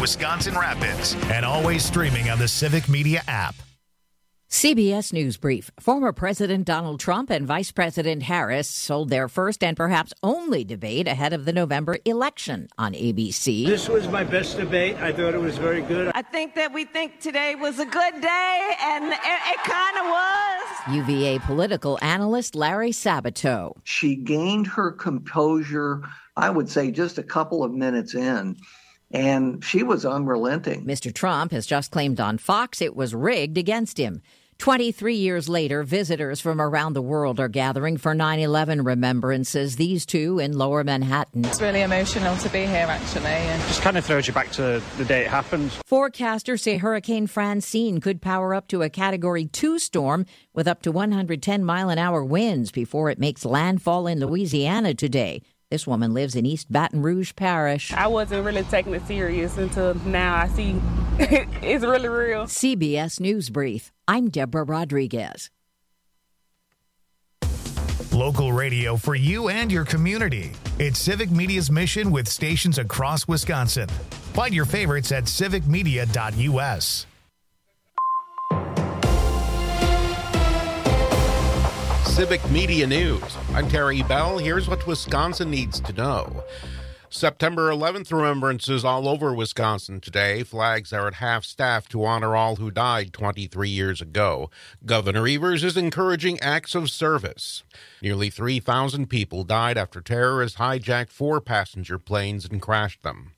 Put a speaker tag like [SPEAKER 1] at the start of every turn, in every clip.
[SPEAKER 1] Wisconsin Rapids, and always streaming on the Civic Media app.
[SPEAKER 2] CBS News Brief. Former President Donald Trump and Vice President Harris hold their first and perhaps only debate ahead of the November election on ABC.
[SPEAKER 3] This was my best debate. I thought it was very good.
[SPEAKER 4] I think that we think today was a good day, and it kind of was.
[SPEAKER 2] UVA political analyst Larry Sabato.
[SPEAKER 5] She gained her composure, I would say, just a couple of minutes in. And she was unrelenting.
[SPEAKER 2] Mr. Trump has just claimed on Fox it was rigged against him. 23 years later, visitors from around the world are gathering for 9/11 remembrances, these two in Lower Manhattan.
[SPEAKER 6] It's really emotional to be here, actually. And
[SPEAKER 7] just kind of throws you back to the day it happened.
[SPEAKER 2] Forecasters say Hurricane Francine could power up to a Category 2 storm with up to 110-mile-an-hour winds before it makes landfall in Louisiana today. This woman lives in East Baton Rouge Parish.
[SPEAKER 8] I wasn't really taking it serious until now. I see it's really real.
[SPEAKER 2] CBS News Brief. I'm Deborah Rodriguez.
[SPEAKER 1] Local radio for you and your community. It's Civic Media's mission with stations across Wisconsin. Find your favorites at civicmedia.us.
[SPEAKER 9] Civic Media News. I'm Terry Bell. Here's what Wisconsin needs to know. September 11th remembrances all over Wisconsin today. Flags are at half-staff to honor all who died 23 years ago. Governor Evers is encouraging acts of service. Nearly 3,000 people died after terrorists hijacked 4 passenger planes and crashed them.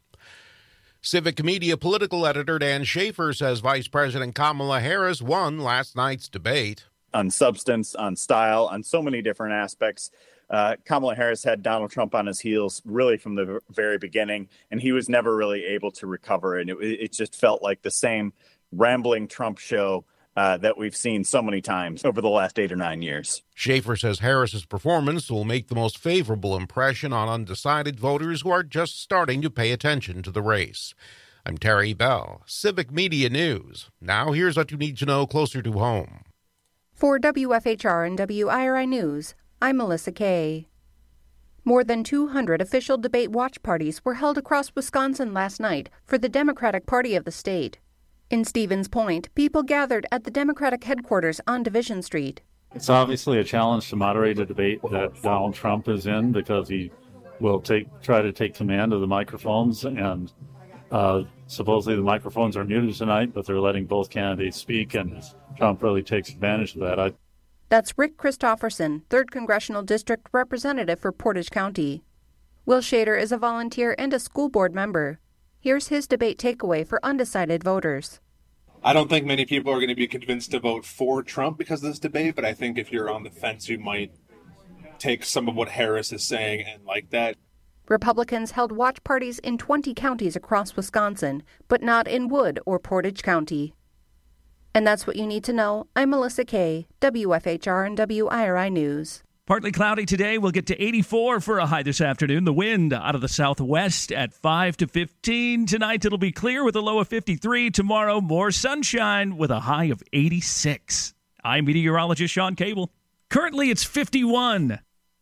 [SPEAKER 9] Civic Media political editor Dan Schaefer says Vice President Kamala Harris won last night's debate.
[SPEAKER 10] On substance, on style, on so many different aspects. Kamala Harris had Donald Trump on his heels really from the very beginning, and he was never really able to recover. And it just felt like the same rambling Trump show that we've seen so many times over the last 8 or 9 years.
[SPEAKER 9] Schaefer says Harris's performance will make the most favorable impression on undecided voters who are just starting to pay attention to the race. I'm Terry Bell, Civic Media News. Now here's what you need to know closer to home.
[SPEAKER 11] For WFHR and WIRI News, I'm Melissa Kay. More than 200 official debate watch parties were held across Wisconsin last night for the Democratic Party of the state. In Stevens Point, people gathered at the Democratic headquarters on Division Street.
[SPEAKER 12] It's obviously a challenge to moderate a debate that Donald Trump is in because he will try to take command of the microphones, and supposedly the microphones are muted tonight, but they're letting both candidates speak, and Trump really takes advantage of that.
[SPEAKER 11] That's Rick Christopherson, 3rd Congressional District Representative for Portage County. Will Shader is a volunteer and a school board member. Here's his debate takeaway for undecided voters.
[SPEAKER 13] I don't think many people are going to be convinced to vote for Trump because of this debate, but I think if you're on the fence, you might take some of what Harris is saying and like that.
[SPEAKER 11] Republicans held watch parties in 20 counties across Wisconsin, but not in Wood or Portage County. And that's what you need to know. I'm Melissa Kay, WFHR and WIRI News.
[SPEAKER 14] Partly cloudy today. We'll get to 84 for a high this afternoon. The wind out of the southwest at 5 to 15. Tonight it'll be clear with a low of 53. Tomorrow, more sunshine with a high of 86. I'm meteorologist Sean Cable. Currently, it's 51.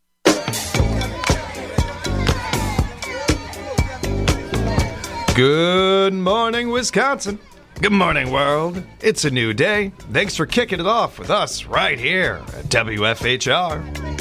[SPEAKER 15] Good morning, Wisconsin. Good morning, world. It's a new day. Thanks for kicking it off with us right here at WFHR.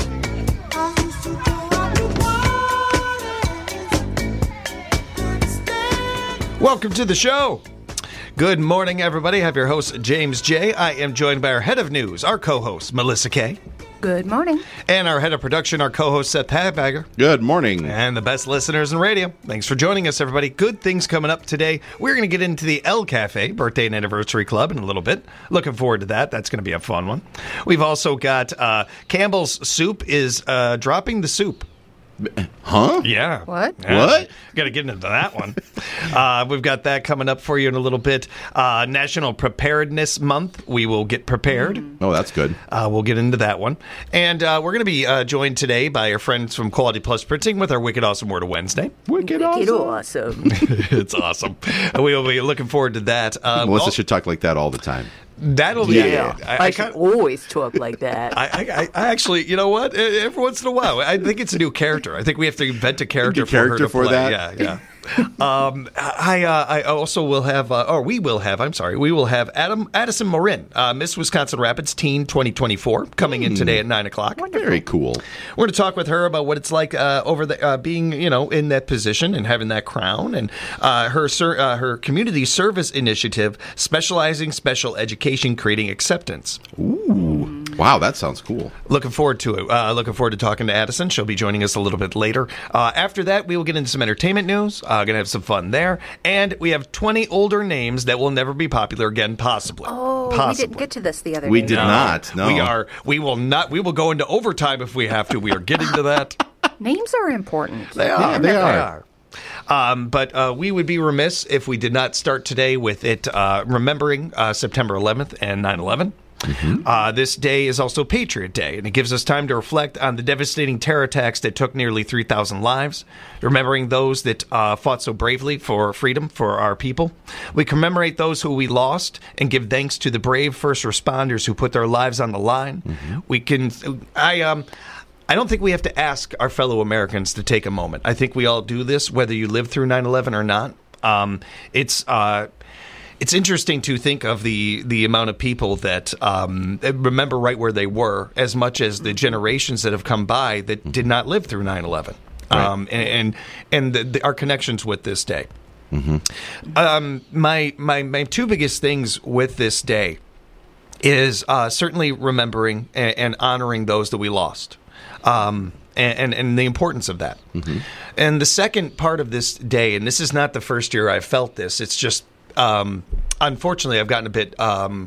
[SPEAKER 15] Welcome to the show. Good morning, everybody. I have your host, James J. I am joined by our head of news, our co-host, Melissa Kay.
[SPEAKER 11] Good morning.
[SPEAKER 15] And our head of production, our co-host, Seth Padbagger.
[SPEAKER 16] Good morning.
[SPEAKER 15] And the best listeners in radio. Thanks for joining us, everybody. Good things coming up today. We're going to get into the El Cafe Birthday and Anniversary Club in a little bit. Looking forward to that. That's going to be a fun one. We've also got Campbell's Soup is dropping the soup.
[SPEAKER 16] Huh?
[SPEAKER 15] Yeah.
[SPEAKER 11] What?
[SPEAKER 15] Yeah.
[SPEAKER 16] What?
[SPEAKER 15] Got to get into that one. We've got that coming up for you in a little bit. National Preparedness Month. We will get prepared.
[SPEAKER 16] Oh, that's good.
[SPEAKER 15] We'll get into that one. And we're going to be joined today by our friends from Quality Plus Printing with our Wicked Awesome Word of Wednesday.
[SPEAKER 16] Wicked awesome.
[SPEAKER 15] It's awesome. We will be looking forward to that.
[SPEAKER 16] Melissa should talk like that all the time.
[SPEAKER 15] That'll be
[SPEAKER 17] it. I should always talk like that.
[SPEAKER 15] I actually, you know what? Every once in a while, I think it's a new character. I think we have to invent a character for her to play.
[SPEAKER 16] That?
[SPEAKER 15] Yeah. I also will have, we will have Addison Morin, Miss Wisconsin Rapids Teen 2024, coming in today at 9 o'clock.
[SPEAKER 16] Very cool.
[SPEAKER 15] We're going to talk with her about what it's like over the being, in that position and having that crown, and her community service initiative, specializing special education, creating acceptance.
[SPEAKER 16] Ooh. Wow, that sounds cool.
[SPEAKER 15] Looking forward to it. Looking forward to talking to Addison. She'll be joining us a little bit later. After that, we will get into some entertainment news. Going to have some fun there. And we have 20 older names that will never be popular again, possibly.
[SPEAKER 11] Oh,
[SPEAKER 15] possibly.
[SPEAKER 11] We didn't get to this the other day.
[SPEAKER 16] We did not. No.
[SPEAKER 15] We will not. We will go into overtime if we have to. We are getting to that.
[SPEAKER 11] Names are important.
[SPEAKER 15] They are.
[SPEAKER 16] Yeah, they are.
[SPEAKER 15] But we would be remiss if we did not start today with it remembering September 11th and 9/11. Mm-hmm. This day is also Patriot Day, and it gives us time to reflect on the devastating terror attacks that took nearly 3,000 lives, remembering those that fought so bravely for freedom for our people. We commemorate those who we lost and give thanks to the brave first responders who put their lives on the line. Mm-hmm. I don't think we have to ask our fellow Americans to take a moment. I think we all do this, whether you lived through 9/11 or not. It's interesting to think of the amount of people that remember right where they were, as much as the generations that have come by that did not live through 9/11, right. and our connections with this day. Mm-hmm. My two biggest things with this day is certainly remembering and honoring those that we lost. And the importance of that. Mm-hmm. And the second part of this day, and this is not the first year I've felt this, it's just, unfortunately, I've gotten a bit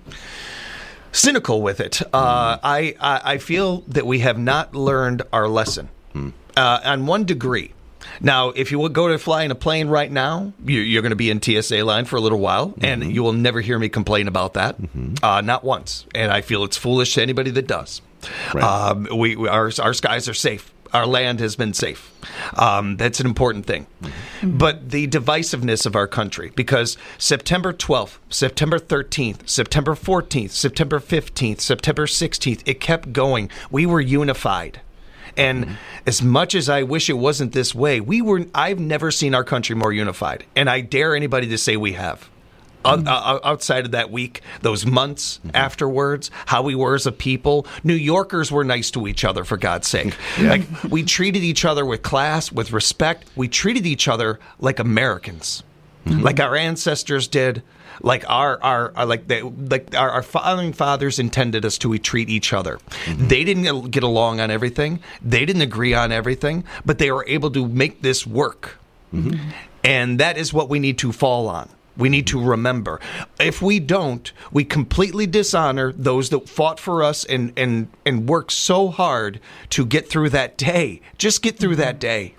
[SPEAKER 15] cynical with it. I feel that we have not learned our lesson on one degree. Now, if you would go to fly in a plane right now, you're going to be in TSA line for a little while, and you will never hear me complain about that, not once. And I feel it's foolish to anybody that does. Right. Our skies are safe. Our land has been safe. That's an important thing. Mm-hmm. But the divisiveness of our country, because September 12th, September 13th, September 14th, September 15th, September 16th, it kept going. We were unified. And as much as I wish it wasn't this way, I've never seen our country more unified. And I dare anybody to say we have. Outside of that week, those months afterwards, how we were as a people. New Yorkers were nice to each other, for God's sake. Yeah. Like, we treated each other with class, with respect. We treated each other like Americans, like our ancestors did, like our founding fathers intended us to treat each other. They didn't get along on everything. They didn't agree on everything, but they were able to make this work. And that is what we need to fall on. We need to remember. If we don't, we completely dishonor those that fought for us and worked so hard to get through that day. Just get through that day.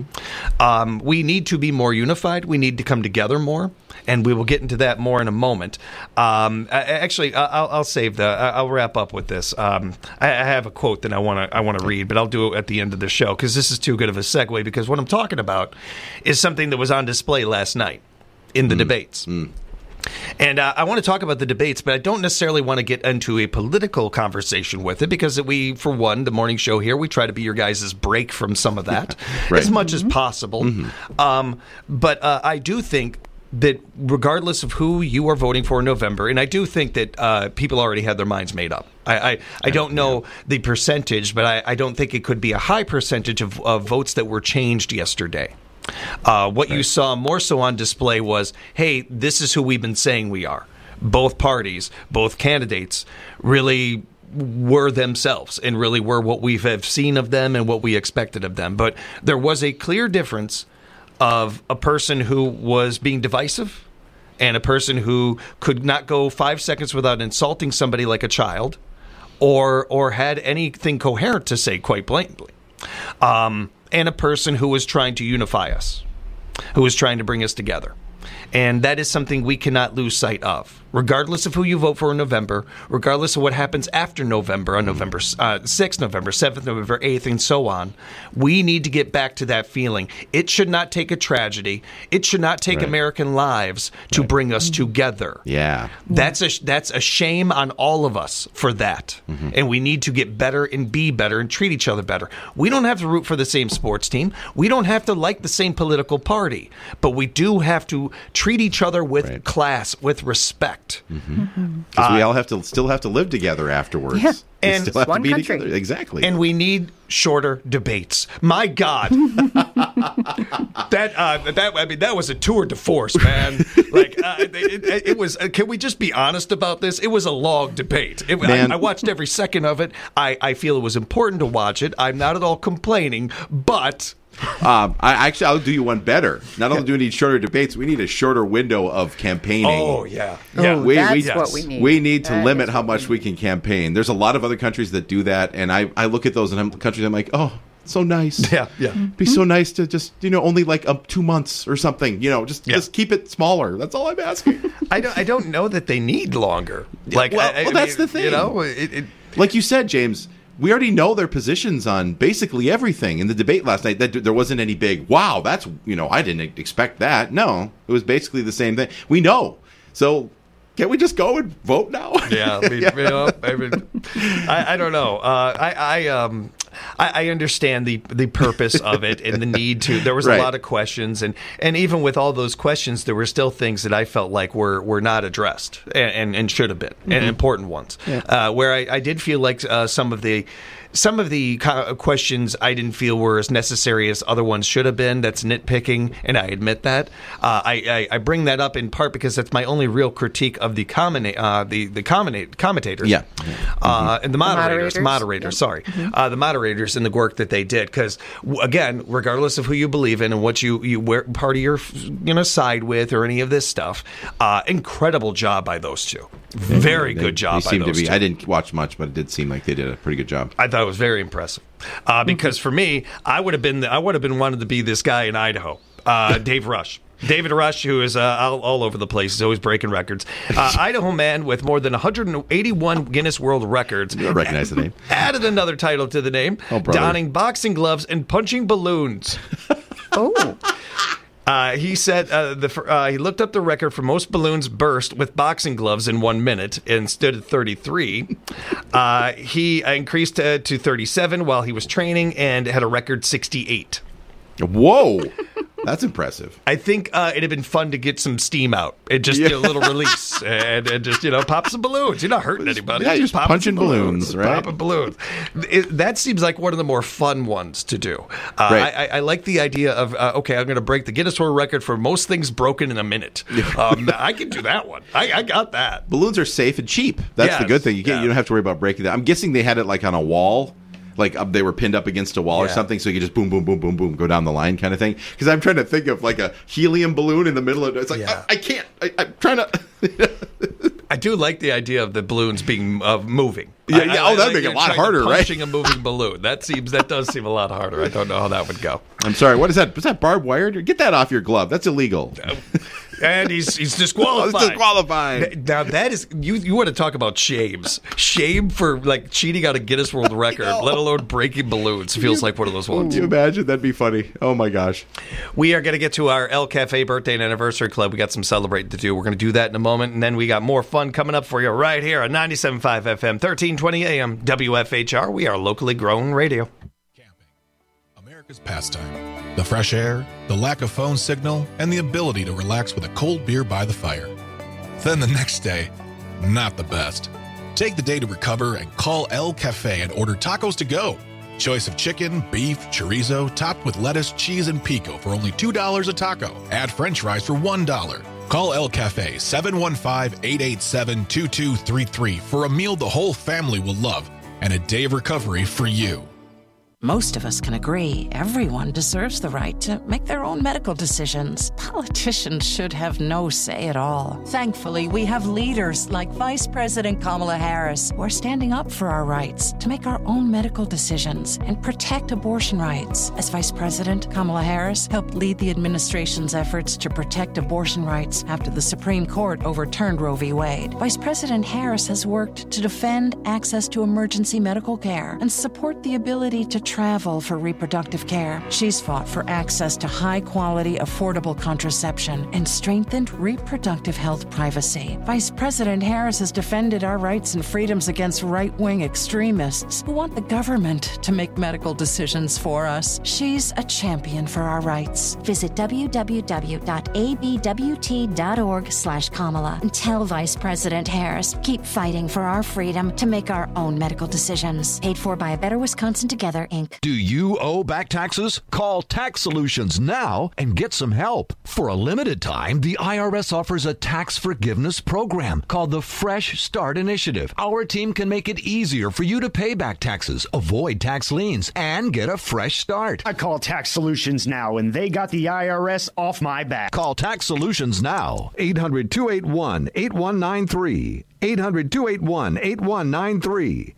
[SPEAKER 15] We need to be more unified. We need to come together more, and we will get into that more in a moment. I'll save I'll wrap up with this. I have a quote that I want to read, but I'll do it at the end of the show because this is too good of a segue. Because what I'm talking about is something that was on display last night in the debates. And I want to talk about the debates, but I don't necessarily want to get into a political conversation with it because we, for one, the morning show here, we try to be your guys' break from some of that as much as possible. But I do think that regardless of who you are voting for in November, and I do think that people already had their minds made up. I don't know the percentage, but I don't think it could be a high percentage of votes that were changed yesterday. You saw more so on display was, hey, this is who we've been saying we are. Both parties, both candidates really were themselves and really were what we have seen of them and what we expected of them. But there was a clear difference of a person who was being divisive and a person who could not go 5 seconds without insulting somebody like a child or had anything coherent to say quite blatantly. And a person who was trying to unify us, who was trying to bring us together. And that is something we cannot lose sight of. Regardless of who you vote for in November, regardless of what happens after November, on November 6th, November 7th, November 8th, and so on, we need to get back to that feeling. It should not take a tragedy. It should not take American lives to bring us together.
[SPEAKER 16] Yeah.
[SPEAKER 15] That's a shame on all of us for that. And we need to get better and be better and treat each other better. We don't have to root for the same sports team. We don't have to like the same political party. But we do have to treat each other with class, with respect.
[SPEAKER 16] Because we all still have to live together afterwards.
[SPEAKER 15] Yeah.
[SPEAKER 16] We
[SPEAKER 15] And
[SPEAKER 16] still have
[SPEAKER 15] one
[SPEAKER 16] to be
[SPEAKER 15] country.
[SPEAKER 16] together. Exactly.
[SPEAKER 15] And we need shorter debates. My God, that was a tour de force, man. It was. Can we just be honest about this? It was a long debate. I watched every second of it. I feel it was important to watch it. I'm not at all complaining, but.
[SPEAKER 16] I'll do you one better. Not only do we need shorter debates, we need a shorter window of campaigning.
[SPEAKER 15] Oh, yeah.
[SPEAKER 17] That's what we need.
[SPEAKER 16] We need to limit how much we can campaign. There's a lot of other countries that do that, and I look at those countries, I'm like, oh, so nice.
[SPEAKER 15] Yeah.
[SPEAKER 16] It'd be so nice to just, only like 2 months or something, just keep it smaller. That's all I'm asking.
[SPEAKER 15] I don't know that they need longer.
[SPEAKER 16] That's the thing. Like you said, James, we already know their positions on basically everything. In the debate last night, that there wasn't any big, wow, that's, I didn't expect that. No, it was basically the same thing. We know. So can't we just go and vote now?
[SPEAKER 15] Yeah. I don't know. I understand the purpose of it and the need to. There was a lot of questions, and even with all those questions, there were still things that I felt like were not addressed and should have been, and important ones. Yeah. Where I did feel like some of the questions I didn't feel were as necessary as other ones should have been. That's nitpicking, and I admit that. I bring that up in part because that's my only real critique of the commentators.
[SPEAKER 16] Yeah.
[SPEAKER 15] And the moderators. Sorry. The moderators and the work that they did. Because, again, regardless of who you believe in and what you party you're side with or any of this stuff, incredible job by those two. Very good job by those two.
[SPEAKER 16] I didn't watch much, but it did seem like they did a pretty good job.
[SPEAKER 15] I thought it was very impressive. Because for me, I would have been wanted to be this guy in Idaho, David Rush, who is all over the place. He's always breaking records. Idaho man with more than 181 Guinness World Records.
[SPEAKER 16] You recognize the name.
[SPEAKER 15] Added another title to the name, donning boxing gloves and punching balloons.
[SPEAKER 17] Oh.
[SPEAKER 15] He said he looked up the record for most balloons burst with boxing gloves in 1 minute and stood at 33. He increased to 37 while he was training and had a record 68.
[SPEAKER 16] Whoa. That's impressive.
[SPEAKER 15] I think it'd have been fun to get some steam out and just get a little release and just, pop some balloons. You're not hurting anybody.
[SPEAKER 16] Yeah, just punching balloons, right?
[SPEAKER 15] Popping balloons. That seems like one of the more fun ones to do.
[SPEAKER 16] Right.
[SPEAKER 15] I like the idea of, I'm going to break the Guinness World Record for most things broken in a minute. I can do that one. I got that.
[SPEAKER 16] Balloons are safe and cheap. That's the good thing. You don't have to worry about breaking that. I'm guessing they had it like on a wall. Like they were pinned up against a wall or something, so you could just boom, boom, boom, boom, boom, go down the line kind of thing. Because I'm trying to think of like a helium balloon in the middle of it. It's like, I can't. I'm trying to.
[SPEAKER 15] I do like the idea of the balloons being moving.
[SPEAKER 16] That'd make it a lot harder, right?
[SPEAKER 15] Punching a moving balloon. That does seem a lot harder. I don't know how that would go.
[SPEAKER 16] I'm sorry. What is that? Was that barbed wire? Get that off your glove. That's illegal.
[SPEAKER 15] And he's disqualified.
[SPEAKER 16] Disqualified.
[SPEAKER 15] Now that is you want to talk about shames. Shame for like cheating on a Guinness World Record, let alone breaking balloons. Feels like one of those ones.
[SPEAKER 16] Can you imagine? That'd be funny. Oh my gosh.
[SPEAKER 15] We are going to get to our El Cafe birthday and anniversary club. We got some celebrating to do. We're going to do that in a moment, and then we got more fun coming up for you right here on 97.5 FM, 1320 AM, WFHR. We are locally grown radio.
[SPEAKER 18] America's pastime. The fresh air, the lack of phone signal, and the ability to relax with a cold beer by the fire. Then the next day, not the best. Take the day to recover and call El Cafe and order tacos to go. Choice of chicken, beef, chorizo, topped with lettuce, cheese, and pico for only $2 a taco. Add french fries for $1. Call El Cafe 715-887-2233 for a meal the whole family will love and a day of recovery for you.
[SPEAKER 19] Most of us can agree everyone deserves the right to make their own medical decisions. Politicians should have no say at all. Thankfully, we have leaders like Vice President Kamala Harris who are standing up for our rights to make our own medical decisions and protect abortion rights. As Vice President, Kamala Harris helped lead the administration's efforts to protect abortion rights after the Supreme Court overturned Roe v. Wade. Vice President Harris has worked to defend access to emergency medical care and support the ability to travel for reproductive care. She's fought for access to high-quality, affordable contraception and strengthened reproductive health privacy. Vice President Harris has defended our rights and freedoms against right-wing extremists who want the government to make medical decisions for us. She's a champion for our rights.
[SPEAKER 20] Visit www.abwt.org/Kamala and tell Vice President Harris, keep fighting for our freedom to make our own medical decisions. Paid for by A Better Wisconsin Together, Inc.
[SPEAKER 21] Do you owe back taxes? Call Tax Solutions now and get some help. For a limited time, the IRS offers a tax forgiveness program called the Fresh Start Initiative. Our team can make it easier for you to pay back taxes, avoid tax liens, and get a fresh start.
[SPEAKER 22] I call Tax Solutions now, and they got the IRS off my back.
[SPEAKER 21] Call Tax Solutions now. 800-281-8193. 800-281-8193.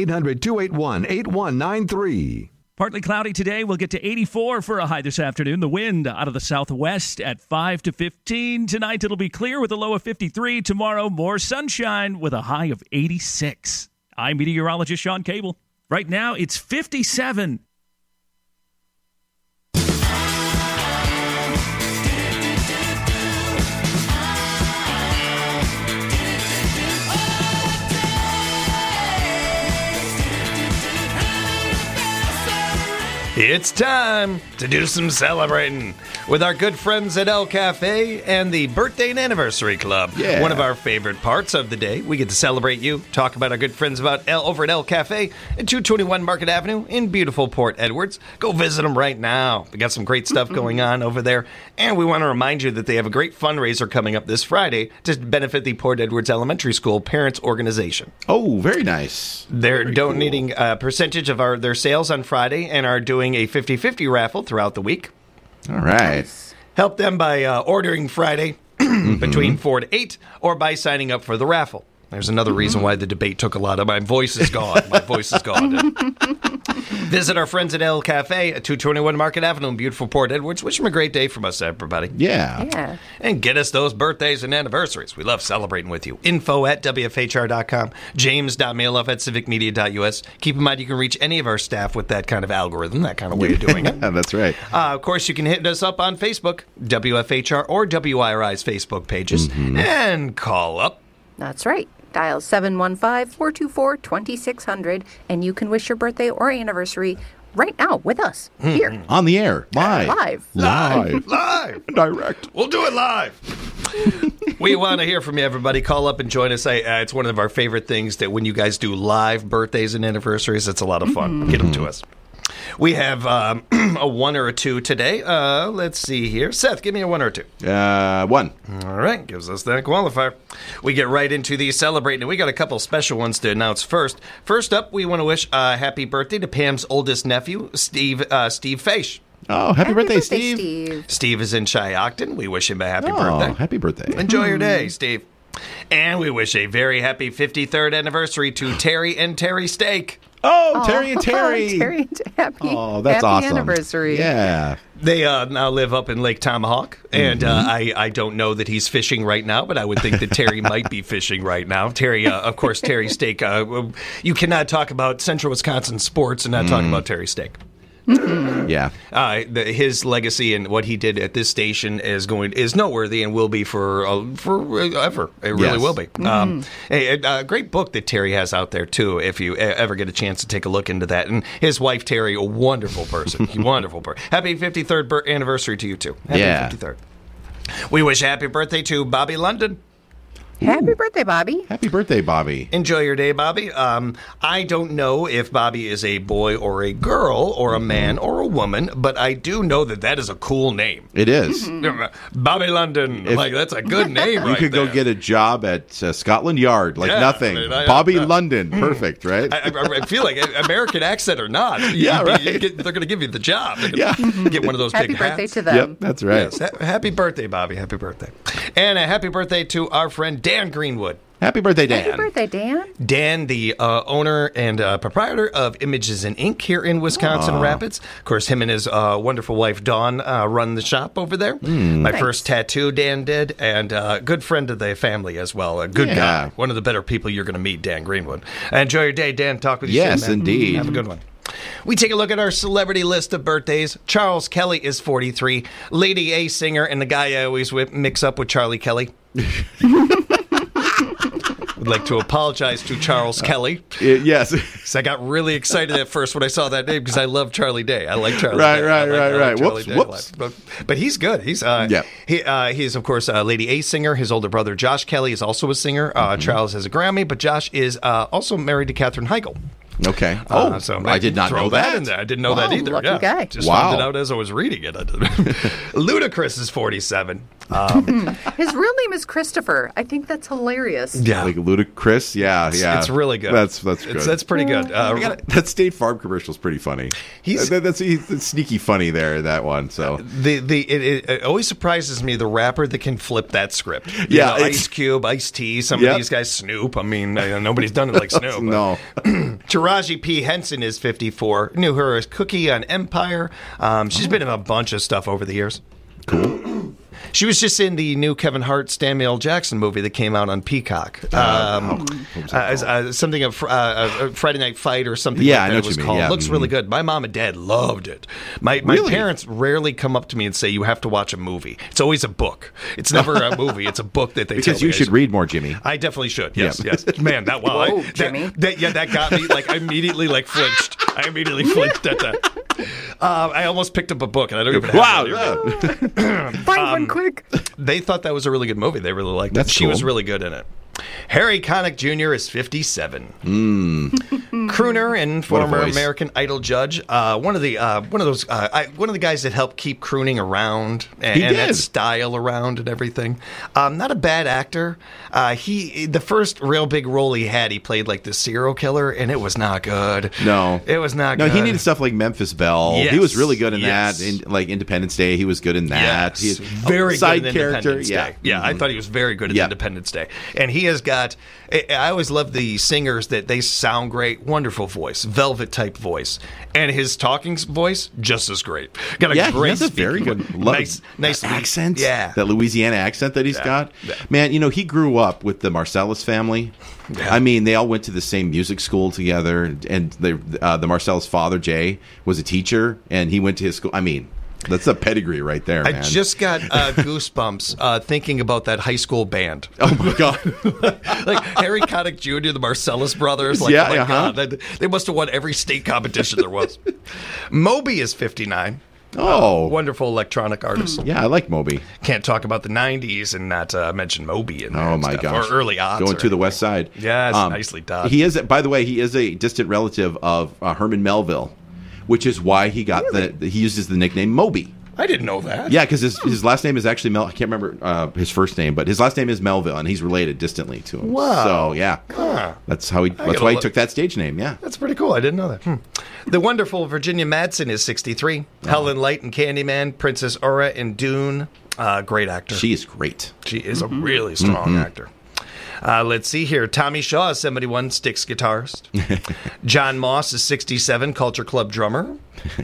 [SPEAKER 21] 800-281-8193.
[SPEAKER 14] Partly cloudy today. We'll get to 84 for a high this afternoon. The wind out of the southwest at 5 to 15. Tonight it'll be clear with a low of 53. Tomorrow, more sunshine with a high of 86. I'm meteorologist Sean Cable. Right now, it's 57.
[SPEAKER 15] It's time to do some celebrating with our good friends at El Cafe and the Birthday and Anniversary Club.
[SPEAKER 16] Yeah.
[SPEAKER 15] One of our favorite parts of the day. We get to celebrate you, talk about our good friends over at El Cafe at 221 Market Avenue in beautiful Port Edwards. Go visit them right now. We got some great stuff going on over there. And we want to remind you that they have a great fundraiser coming up this Friday to benefit the Port Edwards Elementary School Parents Organization.
[SPEAKER 16] Oh, very nice.
[SPEAKER 15] They're donating a percentage of their sales on Friday and are doing a 50-50 raffle throughout the week.
[SPEAKER 16] All right.
[SPEAKER 15] Help them by ordering Friday between 4 to 8 or by signing up for the raffle. There's another reason why the debate took a lot of my voice is gone. My voice is gone. Visit our friends at El Cafe at 221 Market Avenue in beautiful Port Edwards. Wish them a great day from us, everybody.
[SPEAKER 16] Yeah.
[SPEAKER 15] And get us those birthdays and anniversaries. We love celebrating with you. info@WFHR.com. James.mailoff@civicmedia.us. Keep in mind you can reach any of our staff with that kind of algorithm, that kind of way of doing it.
[SPEAKER 16] That's right.
[SPEAKER 15] Of course, you can hit us up on Facebook, WFHR or WIRI's Facebook pages, and call up.
[SPEAKER 11] That's right. Dial 715-424-2600, and you can wish your birthday or anniversary right now with us here.
[SPEAKER 16] On the air. Live.
[SPEAKER 15] Live.
[SPEAKER 16] Direct.
[SPEAKER 15] We'll do it live. We want to hear from you, everybody. Call up and join us. It's one of our favorite things that when you guys do live birthdays and anniversaries, it's a lot of fun. Get them to us. We have a one or a two today. Let's see here. Seth, give me a one or a two.
[SPEAKER 16] One.
[SPEAKER 15] All right. Gives us that qualifier. We get right into the celebrating. We got a couple special ones to announce first. First up, we want to wish a happy birthday to Pam's oldest nephew, Steve Faish.
[SPEAKER 16] Oh, happy birthday, Steve.
[SPEAKER 15] Steve is in Shiocton. We wish him a happy birthday.
[SPEAKER 16] Happy birthday.
[SPEAKER 15] Enjoy your day, Steve. And we wish a very happy 53rd anniversary to Terry and Terry Steak.
[SPEAKER 16] Oh, Terry and Terry.
[SPEAKER 11] Terry, happy
[SPEAKER 16] that's awesome.
[SPEAKER 11] anniversary.
[SPEAKER 16] Yeah.
[SPEAKER 15] They now live up in Lake Tomahawk, and I don't know that he's fishing right now, but I would think that Terry might be fishing right now. Terry, of course, Terry Steak. You cannot talk about Central Wisconsin sports and not talk about Terry Steak.
[SPEAKER 16] Yeah.
[SPEAKER 15] His legacy and what he did at this station is noteworthy and will be forever. It really will be. A great book that Terry has out there too. If you ever get a chance to take a look into that, and his wife Terry, a wonderful person, wonderful person. Happy 53rd anniversary to you too. Happy 53rd. We wish a happy birthday to Bobby London.
[SPEAKER 17] Happy birthday, Bobby.
[SPEAKER 16] Happy birthday, Bobby.
[SPEAKER 15] Enjoy your day, Bobby. I don't know if Bobby is a boy or a girl or a man or a woman, but I do know that is a cool name.
[SPEAKER 16] It is.
[SPEAKER 15] Bobby London. That's a good name right
[SPEAKER 16] You could
[SPEAKER 15] there.
[SPEAKER 16] go get a job at Scotland Yard, nothing.
[SPEAKER 15] I mean,
[SPEAKER 16] Bobby London. Perfect, right?
[SPEAKER 15] I feel like American accent or not,
[SPEAKER 16] Yeah, right.
[SPEAKER 15] they're going to give you the job. They're gonna get one of those
[SPEAKER 17] Happy
[SPEAKER 15] big
[SPEAKER 17] birthday
[SPEAKER 15] hats.
[SPEAKER 17] to them.
[SPEAKER 16] Yep, that's right.
[SPEAKER 15] Yes. Happy birthday, Bobby. Happy birthday. And a happy birthday to our friend Dan Greenwood.
[SPEAKER 16] Happy birthday, Dan.
[SPEAKER 17] Happy birthday, Dan.
[SPEAKER 15] Dan, the owner and proprietor of Images and Ink here in Wisconsin Rapids. Of course, him and his wonderful wife, Dawn, run the shop over there. My first tattoo Dan did, and good friend of the family as well. A good guy. One of the better people you're going to meet, Dan Greenwood. Enjoy your day, Dan. Talk with you soon, man.
[SPEAKER 16] Yes, indeed.
[SPEAKER 15] Have a good one. We take a look at our celebrity list of birthdays. Charles Kelly is 43. Lady A singer, and the guy I always mix up with Charlie Kelly. Would like to apologize to Charles Kelly.
[SPEAKER 16] Yes.
[SPEAKER 15] I got really excited at first when I saw that name because I love Charlie Day. I like Charlie
[SPEAKER 16] Right,
[SPEAKER 15] Day.
[SPEAKER 16] right.
[SPEAKER 15] Whoops. But he's good. He's he's of course a Lady A singer. His older brother Josh Kelly is also a singer. Charles has a Grammy, but Josh is also married to Katherine Heigl.
[SPEAKER 16] Okay.
[SPEAKER 15] So
[SPEAKER 16] I did not know that.
[SPEAKER 15] In there. I didn't know that either.
[SPEAKER 17] Lucky guy.
[SPEAKER 15] Just found it out as I was reading it. Ludacris is 47.
[SPEAKER 17] His real name is Christopher. I think that's hilarious.
[SPEAKER 16] Yeah, like Ludacris. Yeah.
[SPEAKER 15] It's really good.
[SPEAKER 16] That's good.
[SPEAKER 15] That's pretty good.
[SPEAKER 16] That State Farm commercial is pretty funny. He's sneaky funny there. That one. So
[SPEAKER 15] it always surprises me the rapper that can flip that script.
[SPEAKER 16] Yeah,
[SPEAKER 15] Ice Cube, Ice-T, some of these guys. Snoop. I mean, nobody's done it like Snoop.
[SPEAKER 16] No.
[SPEAKER 15] Taraji P. Henson is 54. Knew her as Cookie on Empire. She's been in a bunch of stuff over the years.
[SPEAKER 16] Cool.
[SPEAKER 15] She was just in the new Kevin Hart Samuel L. Jackson movie that came out on Peacock. Something of Friday Night Fight or something like that
[SPEAKER 16] I know
[SPEAKER 15] it was
[SPEAKER 16] what you
[SPEAKER 15] called.
[SPEAKER 16] mean. Yeah.
[SPEAKER 15] Looks really good. My mom and dad loved it. My parents rarely come up to me and say, you have to watch a movie. It's always a book. It's never a movie. It's a book that they tell
[SPEAKER 16] because
[SPEAKER 15] me.
[SPEAKER 16] you should read more, Jimmy.
[SPEAKER 15] I definitely should. Yes. Man, that
[SPEAKER 17] Whoa, Jimmy.
[SPEAKER 15] That got me. Like, I immediately flinched. I immediately flinched at that. I almost picked up a book, and I don't even have it.
[SPEAKER 17] Find one quick.
[SPEAKER 15] They thought that was a really good movie. They really liked it.
[SPEAKER 16] That's
[SPEAKER 15] She
[SPEAKER 16] cool.
[SPEAKER 15] was really good in it. Harry Connick Jr. is 57. Crooner and former
[SPEAKER 16] voice.
[SPEAKER 15] American Idol judge. One of the guys that helped keep crooning around and that style around and everything. Not a bad actor. The first real big role he had, he played like the serial killer, and it was not good.
[SPEAKER 16] No,
[SPEAKER 15] it was not.
[SPEAKER 16] No,
[SPEAKER 15] good.
[SPEAKER 16] he needed stuff like Memphis Belle.
[SPEAKER 15] Yes.
[SPEAKER 16] He was really good in that. In like Independence Day, he was good in that.
[SPEAKER 15] Yes.
[SPEAKER 16] He's
[SPEAKER 15] Very
[SPEAKER 16] side
[SPEAKER 15] good in
[SPEAKER 16] character.
[SPEAKER 15] Independence Day. Yeah, I thought he was very good at Independence Day. And he has got, I always love the singers that they sound great, wonderful voice, velvet type voice. And his talking voice, just as great. Got a great
[SPEAKER 16] he has a very good
[SPEAKER 15] nice
[SPEAKER 16] accent.
[SPEAKER 15] Yeah.
[SPEAKER 16] That Louisiana accent that he's got.
[SPEAKER 15] Yeah.
[SPEAKER 16] Man, he grew up with the Marcellus family. Yeah. I mean, they all went to the same music school together. And the Marcellus father, Jay, was a teacher, and he went to his school. I mean, that's a pedigree right there, man.
[SPEAKER 15] I just got goosebumps thinking about that high school band.
[SPEAKER 16] Oh, my God.
[SPEAKER 15] Like Harry Connick Jr., the Marcellus brothers. Like, oh, my God. They must have won every state competition there was. Moby is 59.
[SPEAKER 16] Oh.
[SPEAKER 15] Wonderful electronic artist.
[SPEAKER 16] Yeah, I like Moby.
[SPEAKER 15] Can't talk about the 90s and not mention Moby in there.
[SPEAKER 16] Oh, my gosh.
[SPEAKER 15] Or early odds.
[SPEAKER 16] Going to the west side.
[SPEAKER 15] Yes, nicely done.
[SPEAKER 16] He is, by the way, he is a distant relative of Herman Melville, which is why he got he uses the nickname Moby.
[SPEAKER 15] I didn't know that.
[SPEAKER 16] Yeah, because his last name is actually I can't remember his first name, but his last name is Melville, and he's related distantly to him.
[SPEAKER 15] Wow.
[SPEAKER 16] So yeah, that's how that's why he took that stage name. Yeah,
[SPEAKER 15] that's pretty cool. I didn't know that. The wonderful Virginia Madsen is 63. Helen Light in Candyman, Princess Aura in Dune. Great actor.
[SPEAKER 16] She is great.
[SPEAKER 15] She is a really strong actor. Let's see here. Tommy Shaw is 71, Styx guitarist. John Moss is 67, Culture Club drummer.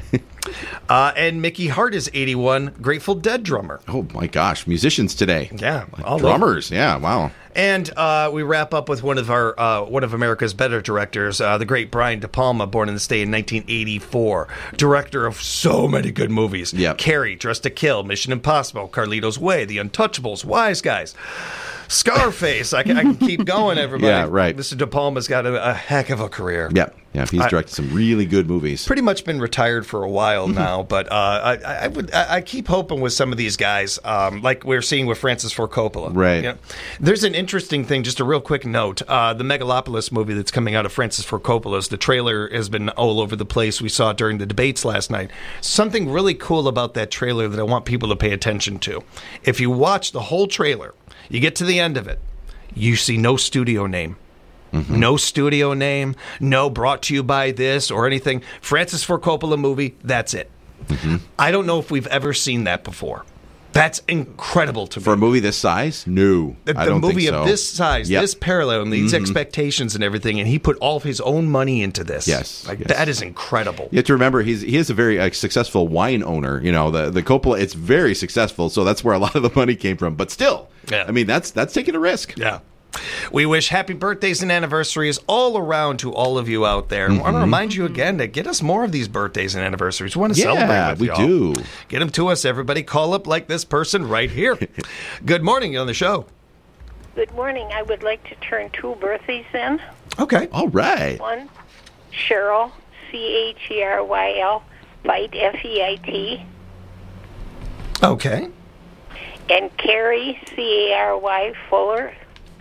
[SPEAKER 15] And Mickey Hart is 81, Grateful Dead drummer.
[SPEAKER 16] Oh, my gosh. Musicians today.
[SPEAKER 15] Yeah.
[SPEAKER 16] Like drummers. Yeah, wow.
[SPEAKER 15] And we wrap up with one of America's better directors, the great Brian De Palma, born in the state in 1984. Director of so many good movies.
[SPEAKER 16] Yep.
[SPEAKER 15] Carrie, Dressed to Kill, Mission Impossible, Carlito's Way, The Untouchables, Wise Guys. Scarface. I can keep going, everybody.
[SPEAKER 16] Yeah, right.
[SPEAKER 15] Mr. De Palma's got a heck of a career.
[SPEAKER 16] Yeah. Yeah, he's directed some really good movies.
[SPEAKER 15] Pretty much been retired for a while now, but I keep hoping with some of these guys, like we're seeing with Francis Ford Coppola.
[SPEAKER 16] Right.
[SPEAKER 15] You know, there's an interesting thing, just a real quick note. The Megalopolis movie that's coming out of Francis Ford Coppola's, the trailer has been all over the place. We saw it during the debates last night. Something really cool about that trailer that I want people to pay attention to. If you watch the whole trailer, you get to the end of it, you see no studio name. Mm-hmm. No studio name, no brought to you by this or anything. Francis Ford Coppola movie, that's it. Mm-hmm. I don't know if we've ever seen that before. That's incredible to me.
[SPEAKER 16] For a movie this size? No, I don't think so.
[SPEAKER 15] The movie of this size, this parallel, and these expectations and everything, and he put all of his own money into this.
[SPEAKER 16] Yes.
[SPEAKER 15] That is incredible.
[SPEAKER 16] You have to remember, he is a very successful wine owner. You know, the Coppola, it's very successful, so that's where a lot of the money came from. But still, I mean, that's taking a risk.
[SPEAKER 15] Yeah. We wish happy birthdays and anniversaries all around to all of you out there. And I want to remind you again to get us more of these birthdays and anniversaries. We want to celebrate with y'all.
[SPEAKER 16] We do.
[SPEAKER 15] Get them to us, everybody. Call up like this person right here. Good morning. You're on the show.
[SPEAKER 3] Good morning. I would like to turn 2 birthdays in.
[SPEAKER 15] Okay.
[SPEAKER 16] All right.
[SPEAKER 3] One, Cheryl, Cheryl, Fight, F-E-I-T.
[SPEAKER 15] Okay.
[SPEAKER 3] And Carrie, Cary, Fuller.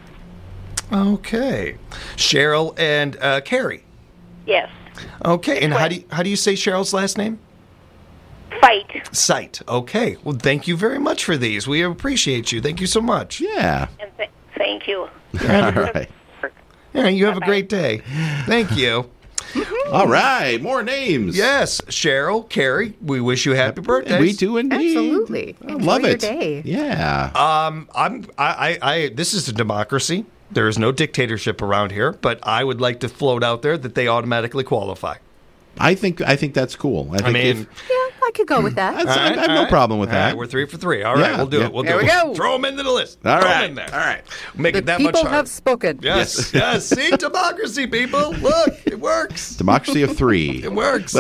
[SPEAKER 15] Okay. Cheryl and Carrie.
[SPEAKER 3] Yes.
[SPEAKER 15] Okay. And how do you say Cheryl's last name? Sight. Okay. Well, thank you very much for these. We appreciate you. Thank you so much.
[SPEAKER 16] Yeah.
[SPEAKER 3] And thank you.
[SPEAKER 16] All right.
[SPEAKER 15] Yeah, you have a great day. Thank you.
[SPEAKER 16] All right, more names.
[SPEAKER 15] Yes, Cheryl, Carrie, we wish you happy birthday.
[SPEAKER 16] We do indeed.
[SPEAKER 17] Absolutely.
[SPEAKER 16] I love
[SPEAKER 17] your
[SPEAKER 16] it.
[SPEAKER 17] Day.
[SPEAKER 16] Yeah.
[SPEAKER 15] This is a democracy. There is no dictatorship around here, but I would like to float out there that they automatically qualify.
[SPEAKER 16] I think that's cool. I mean,
[SPEAKER 17] I could go with that.
[SPEAKER 16] I have no problem with that.
[SPEAKER 15] Right, we're 3 for 3. All right, we'll do it.
[SPEAKER 17] There we go.
[SPEAKER 15] Throw them into the list.
[SPEAKER 16] All
[SPEAKER 15] Throw
[SPEAKER 16] right.
[SPEAKER 15] them in there.
[SPEAKER 16] All right.
[SPEAKER 15] Make it that much
[SPEAKER 17] People
[SPEAKER 15] harder.
[SPEAKER 17] have spoken.
[SPEAKER 15] Yes. Yes. See, democracy, people. Look, it works.
[SPEAKER 16] Democracy of 3.
[SPEAKER 15] It works.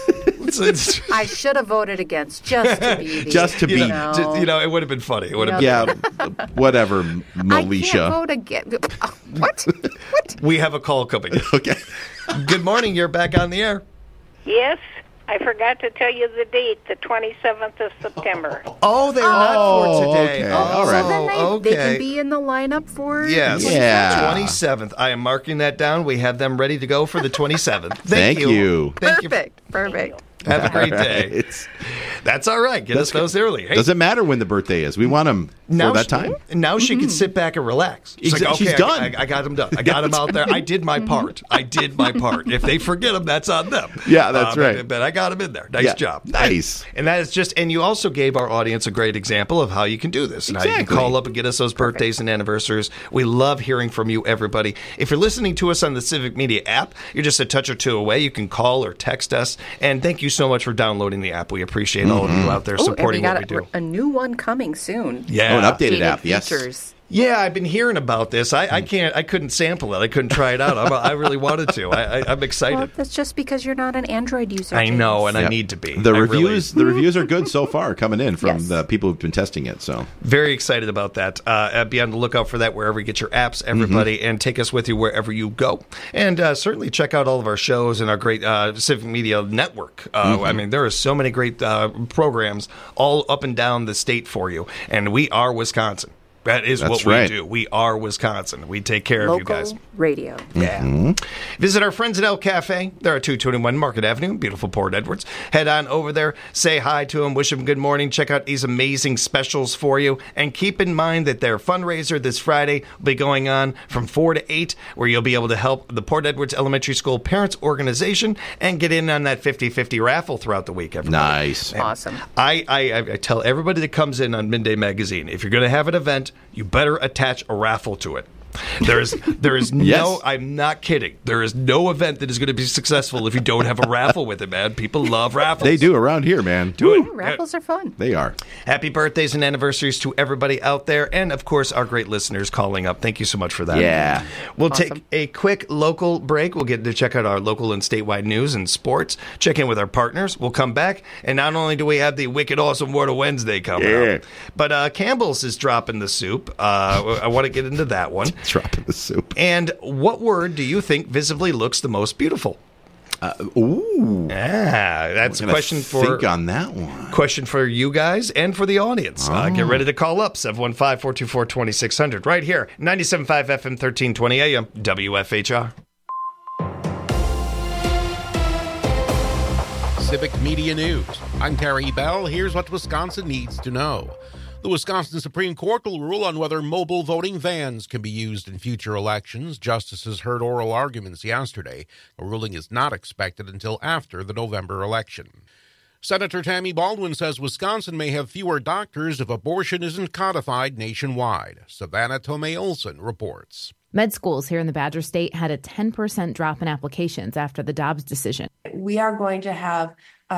[SPEAKER 17] I should have voted against just to be the,
[SPEAKER 16] Just to be.
[SPEAKER 15] It would have been funny. It would have
[SPEAKER 16] Yeah, whatever, Militia.
[SPEAKER 17] I can't vote again. What?
[SPEAKER 15] We have a call coming.
[SPEAKER 16] Okay.
[SPEAKER 15] Good morning. You're back on the air.
[SPEAKER 3] Yes. I forgot to tell you the date, the 27th of September.
[SPEAKER 15] Oh, they're not for today.
[SPEAKER 16] Okay. All right.
[SPEAKER 17] So then they can be in the lineup for
[SPEAKER 15] Yes.
[SPEAKER 16] Yeah.
[SPEAKER 15] 27th. I am marking that down. We have them ready to go for the 27th.
[SPEAKER 16] Thank you.
[SPEAKER 17] Perfect.
[SPEAKER 15] Have a great day. That's all right. Get us those early. Hey,
[SPEAKER 16] Doesn't matter when the birthday is. We want them for that time.
[SPEAKER 15] Now she can sit back and relax. She's like, okay,
[SPEAKER 16] she's done.
[SPEAKER 15] I got them done. I got them out there. I did my part. If they forget them, that's on them.
[SPEAKER 16] Yeah, that's right.
[SPEAKER 15] But I got them in there. Nice job.
[SPEAKER 16] Nice.
[SPEAKER 15] And that is just, and you also gave our audience a great example of how you can do this and how you can call up and get us those birthdays and anniversaries. We love hearing from you, everybody. If you're listening to us on the Civic Media app, you're just a touch or two away. You can call or text us. And thank you so much for downloading the app. We appreciate all of you out there supporting what we do.
[SPEAKER 17] A new one coming soon.
[SPEAKER 15] Yeah.
[SPEAKER 16] An updated app, yes.
[SPEAKER 17] Features.
[SPEAKER 15] Yeah, I've been hearing about this. I couldn't sample it. I couldn't try it out. I really wanted to. I'm excited.
[SPEAKER 17] Well, that's just because you're not an Android user.
[SPEAKER 15] I know, and
[SPEAKER 16] Yep.
[SPEAKER 15] I need to be.
[SPEAKER 16] The reviews are good so far coming in from
[SPEAKER 17] Yes.
[SPEAKER 16] the people who've been testing it. So
[SPEAKER 15] Very excited about that. Be on the lookout for that wherever you get your apps, everybody, and take us with you wherever you go. And certainly check out all of our shows and our great Civic Media Network. I mean, there are so many great programs all up and down the state for you. And we are Wisconsin. That's what we do. We are Wisconsin. We take care of you guys.
[SPEAKER 17] Local radio.
[SPEAKER 15] Yeah. Visit our friends at El Cafe. They're at 221 Market Avenue, beautiful Port Edwards. Head on over there, say hi to them, wish them good morning, check out these amazing specials for you, and keep in mind that their fundraiser this Friday will be going on from 4 to 8, where you'll be able to help the Port Edwards Elementary School Parents Organization and get in on that 50-50 raffle throughout the week. Everybody.
[SPEAKER 16] Nice.
[SPEAKER 15] And
[SPEAKER 17] Awesome.
[SPEAKER 15] I tell everybody that comes in on Midday Magazine, if you're going to have an event, you better attach a raffle to it. There is no, I'm not kidding. There is no event that is going to be successful if you don't have a raffle with it, man. People love raffles.
[SPEAKER 16] they do around here, man.
[SPEAKER 15] Do it.
[SPEAKER 17] Raffles are fun.
[SPEAKER 16] They are.
[SPEAKER 15] Happy birthdays and anniversaries to everybody out there. And, of course, our great listeners calling up. Thank you so much for that.
[SPEAKER 16] Yeah.
[SPEAKER 15] We'll take a quick local break. We'll get to check out our local and statewide news and sports. Check in with our partners. We'll come back. And not only do we have the Wicked Awesome Word of Wednesday coming up, but Campbell's is dropping the soup. I want to get into that one.
[SPEAKER 16] Dropping the soup.
[SPEAKER 15] And what word do you think visibly looks the most beautiful? That's a question
[SPEAKER 16] think on that one.
[SPEAKER 15] Question for you guys and for the audience. Get ready to call up 715-424-2600 right here, 97.5 FM, 1320 AM, WFHR.
[SPEAKER 9] Civic Media News. I'm Terry Bell. Here's what Wisconsin needs to know. The Wisconsin Supreme Court will rule on whether mobile voting vans can be used in future elections. Justices heard oral arguments yesterday. A ruling is not expected until after the November election. Senator Tammy Baldwin says Wisconsin may have fewer doctors if abortion isn't codified nationwide. Savannah Tomei-Olson reports.
[SPEAKER 4] Med schools here in the Badger State had a 10% drop in applications after the Dobbs decision.
[SPEAKER 5] We are going to have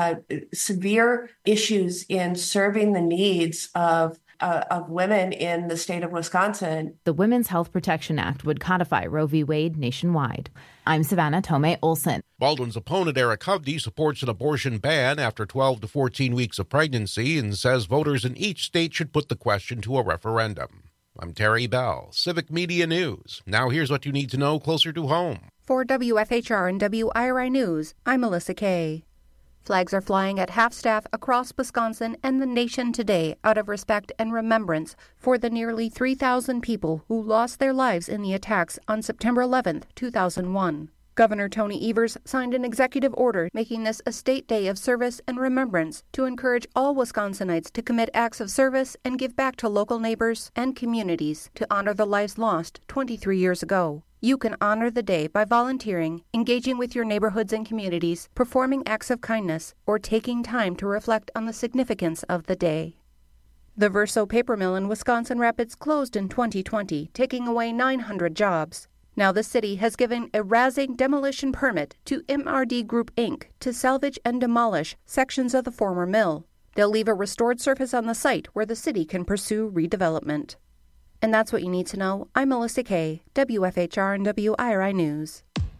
[SPEAKER 5] severe issues in serving the needs of women in the state of Wisconsin.
[SPEAKER 4] The Women's Health Protection Act would codify Roe v. Wade nationwide. I'm Savannah Tomei-Olson.
[SPEAKER 9] Baldwin's opponent, Eric Hovde, supports an abortion ban after 12 to 14 weeks of pregnancy and says voters in each state should put the question to a referendum. I'm Terry Bell, Civic Media News. Now here's what you need to know closer to home.
[SPEAKER 11] For WFHR and WIRI News, I'm Melissa Kay. Flags are flying at half-staff across Wisconsin and the nation today out of respect and remembrance for the nearly 3,000 people who lost their lives in the attacks on September 11, 2001. Governor Tony Evers signed an executive order making this a state day of service and remembrance to encourage all Wisconsinites to commit acts of service and give back to local neighbors and communities to honor the lives lost 23 years ago. You can honor the day by volunteering, engaging with your neighborhoods and communities, performing acts of kindness, or taking time to reflect on the significance of the day. The Verso paper mill in Wisconsin Rapids closed in 2020, taking away 900 jobs. Now the city has given a razing demolition permit to MRD Group, Inc. to salvage and demolish sections of the former mill. They'll leave a restored surface on the site where the city can pursue redevelopment. And that's what you need to know. I'm Melissa Kay, WFHR and WIRI News.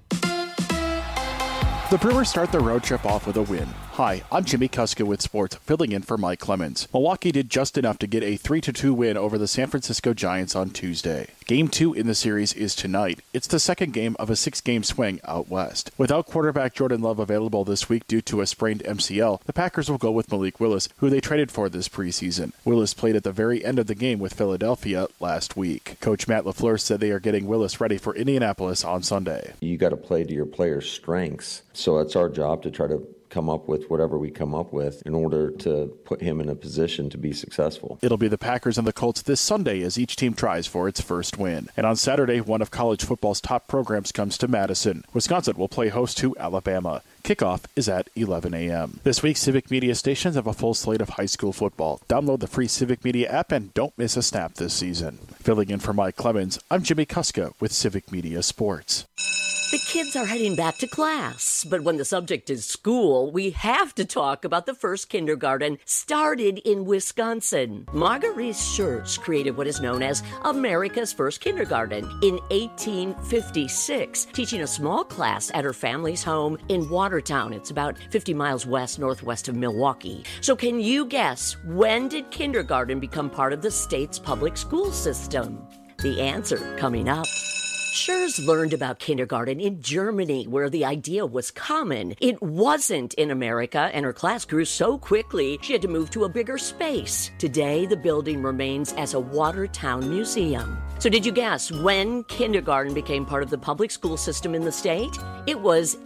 [SPEAKER 23] The Brewers start their road trip off with a win. Hi, I'm Jimmy Kuska with sports, filling in for Mike Clemens. Milwaukee did just enough to get a 3-2 win over the San Francisco Giants on Tuesday. Game 2 in the series is tonight. It's the second game of a 6-game swing out west. Without quarterback Jordan Love available this week due to a sprained MCL, the Packers will go with Malik Willis, who they traded for this preseason. Willis played at the very end of the game with Philadelphia last week. Coach Matt LaFleur said they are getting Willis ready for Indianapolis on Sunday.
[SPEAKER 24] You got to play to your players' strengths, so it's our job to try to come up with whatever we come up with in order to put him in a position to be successful.
[SPEAKER 23] It'll be the Packers and the Colts this Sunday as each team tries for its first win. And on Saturday, one of college football's top programs comes to Madison. Wisconsin will play host to Alabama. Kickoff is at 11 a.m. This week, Civic Media stations have a full slate of high school football. Download the free Civic Media app and don't miss a snap this season. Filling in for Mike Clemens, I'm Jimmy Kuska with Civic Media Sports.
[SPEAKER 25] The kids are heading back to class, but when the subject is school, we have to talk about the first kindergarten started in Wisconsin. Marguerite Schertz created what is known as America's first kindergarten in 1856, teaching a small class at her family's home in Watertown. It's about 50 miles northwest of Milwaukee. So can you guess, when did kindergarten become part of the state's public school system? The answer coming up. Schurz learned about kindergarten in Germany, where the idea was common. It wasn't in America, and her class grew so quickly she had to move to a bigger space. Today, the building remains as a Watertown museum. So did you guess when kindergarten became part of the public school system in the state? It was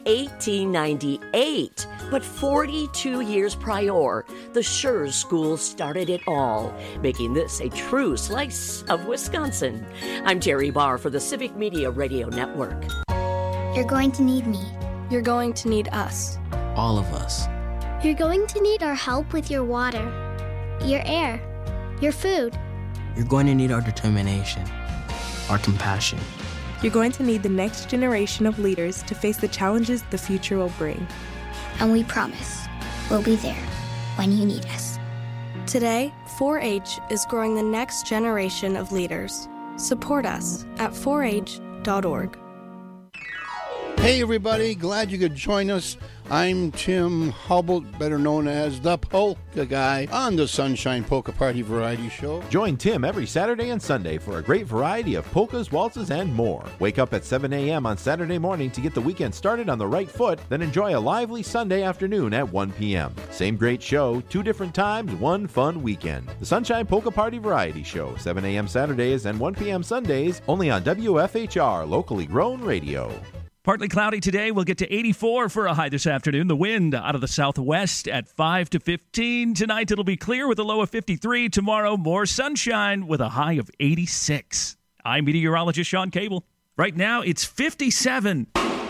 [SPEAKER 25] 1898. But 42 years prior, the Schurz School started it all, making this a true slice of Wisconsin. I'm Terry Barr for the Civic Media Radio Network.
[SPEAKER 26] You're going to need me.
[SPEAKER 27] You're going to need us.
[SPEAKER 28] All of us.
[SPEAKER 26] You're going to need our help with your water, your air, your food.
[SPEAKER 28] You're going to need our determination, our compassion.
[SPEAKER 27] You're going to need the next generation of leaders to face the challenges the future will bring.
[SPEAKER 26] And we promise we'll be there when you need us.
[SPEAKER 27] Today, 4-H is growing the next generation of leaders. Support us at 4h.org.
[SPEAKER 1] Hey everybody, glad you could join us. I'm Tim Hubble, better known as the Polka Guy, on the Sunshine Polka Party Variety Show.
[SPEAKER 2] Join Tim every Saturday and Sunday for a great variety of polkas, waltzes, and more. Wake up at 7 a.m. on Saturday morning to get the weekend started on the right foot, then enjoy a lively Sunday afternoon at 1 p.m. Same great show, 2 different times, one fun weekend. The Sunshine Polka Party Variety Show, 7 a.m. Saturdays and 1 p.m. Sundays, only on WFHR, locally grown radio.
[SPEAKER 14] Partly cloudy today. We'll get to 84 for a high this afternoon. The wind out of the southwest at 5 to 15. Tonight it'll be clear with a low of 53. Tomorrow, more sunshine with a high of 86. I'm meteorologist Sean Cable. Right now, it's 57.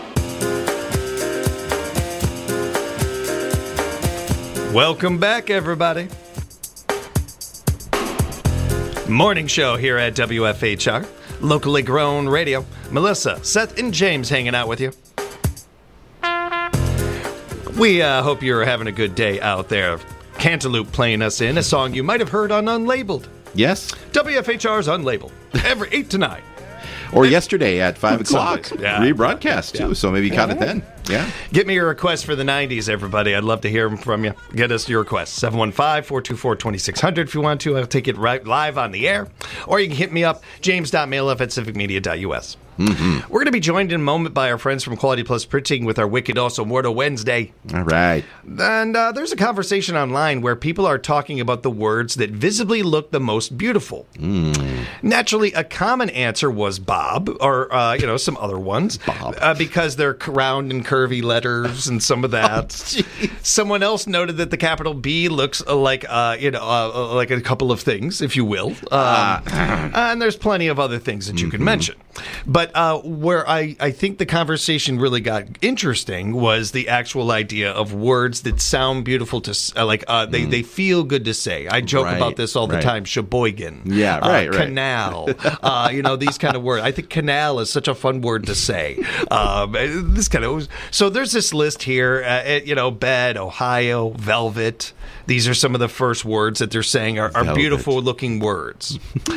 [SPEAKER 15] Welcome back, everybody. Morning show here at WFHR. Locally grown radio. Melissa, Seth, and James hanging out with you. We hope you're having a good day out there. Cantaloupe playing us in a song you might have heard on Unlabeled.
[SPEAKER 16] Yes.
[SPEAKER 15] WFHR's Unlabeled. Every 8 to 9.
[SPEAKER 16] Or yesterday at 5 o'clock.
[SPEAKER 15] Yeah.
[SPEAKER 16] Rebroadcast, too, so maybe you caught it then. Yeah.
[SPEAKER 15] Get me your requests for the 90s, everybody. I'd love to hear them from you. Get us your requests. 715-424-2600 if you want to. I'll take it right live on the air. Or you can hit me up, james.mailup@civicmedia.us. Mm-hmm. We're going to be joined in a moment by our friends from Quality Plus Printing with our Wicked Awesome Word of Wednesday.
[SPEAKER 16] All right.
[SPEAKER 15] And there's a conversation online where people are talking about the words that visibly look the most beautiful. Naturally, a common answer was Bob, or, some other ones. Bob. Because they're round and curvy letters and some of that. Someone else noted that the capital B looks like a couple of things, if you will. And there's plenty of other things that you can mention. But where I think the conversation really got interesting was the actual idea of words that sound beautiful to they feel good to say. I joke about this all the time. Sheboygan, canal, these kind of words. I think canal is such a fun word to say. This kind of so there's this list here. Bed, Ohio, velvet. These are some of the first words that they're saying are beautiful looking words.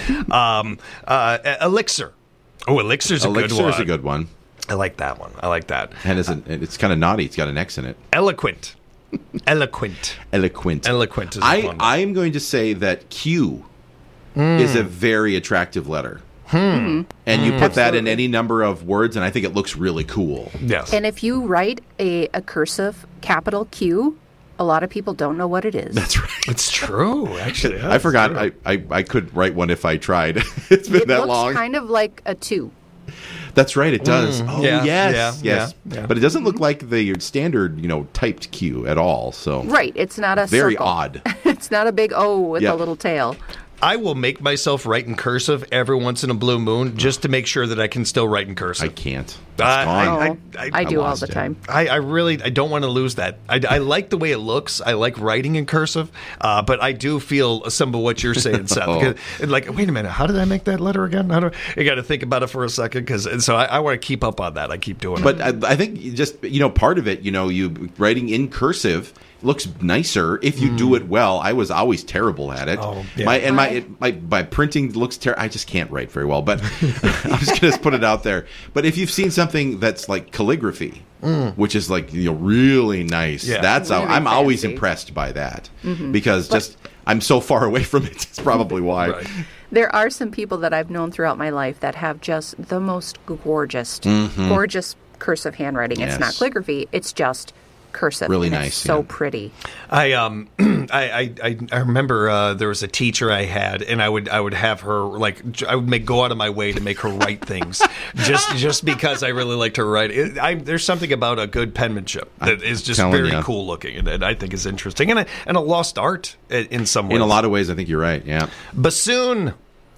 [SPEAKER 15] Elixir. Oh, Elixir's a good one.
[SPEAKER 16] Elixir's a good one.
[SPEAKER 15] I like that one. I like that.
[SPEAKER 16] And it's kind of naughty. It's got an X in it.
[SPEAKER 15] Eloquent. Eloquent.
[SPEAKER 16] Eloquent.
[SPEAKER 15] Eloquent is a fun one.
[SPEAKER 16] I am going to say that Q is a very attractive letter. And you put that in any number of words, and I think it looks really cool.
[SPEAKER 15] Yes.
[SPEAKER 17] And if you write a cursive capital Q, a lot of people don't know what it is.
[SPEAKER 16] That's right.
[SPEAKER 15] It's true, actually.
[SPEAKER 16] I forgot. True. I could write one if I tried. It's been that long.
[SPEAKER 17] It looks kind of like a 2.
[SPEAKER 16] That's right. It does. Oh,
[SPEAKER 15] yeah,
[SPEAKER 16] yes.
[SPEAKER 15] Yeah.
[SPEAKER 16] But it doesn't look like the standard, typed Q at all. So
[SPEAKER 17] right. It's not a
[SPEAKER 16] very
[SPEAKER 17] circle.
[SPEAKER 16] Odd.
[SPEAKER 17] It's not a big O with a little tail.
[SPEAKER 15] I will make myself write in cursive every once in a blue moon just to make sure that I can still write in cursive.
[SPEAKER 16] I can't.
[SPEAKER 15] I
[SPEAKER 17] do all the time.
[SPEAKER 15] I really don't want to lose that. I like the way it looks. I like writing in cursive, but I do feel some of what you're saying, Seth. Wait a minute, how did I make that letter again? You got to think about it for a second, so I want to keep up on that. I keep doing it.
[SPEAKER 16] But I think just part of it, you writing in cursive looks nicer if you do it well. I was always terrible at it.
[SPEAKER 15] Oh, yeah.
[SPEAKER 16] My printing looks terrible. I just can't write very well, but I'm just going to put it out there. But if you've seen something that's like calligraphy, which is like really nice, that's really I'm always impressed by that because I'm so far away from it. That's probably why.
[SPEAKER 15] Right.
[SPEAKER 17] There are some people that I've known throughout my life that have just the most gorgeous cursive handwriting. It's not calligraphy. It's just cursive.
[SPEAKER 16] Really
[SPEAKER 17] and
[SPEAKER 16] nice.
[SPEAKER 17] It's so pretty.
[SPEAKER 15] I remember there was a teacher I had, and I would have her I would go out of my way to make her write things just because I really liked her write. There's something about a good penmanship that is just very cool looking, and I think is interesting, and a lost art in some ways.
[SPEAKER 16] In a lot of ways, I think you're right. Yeah.
[SPEAKER 15] Bassoon.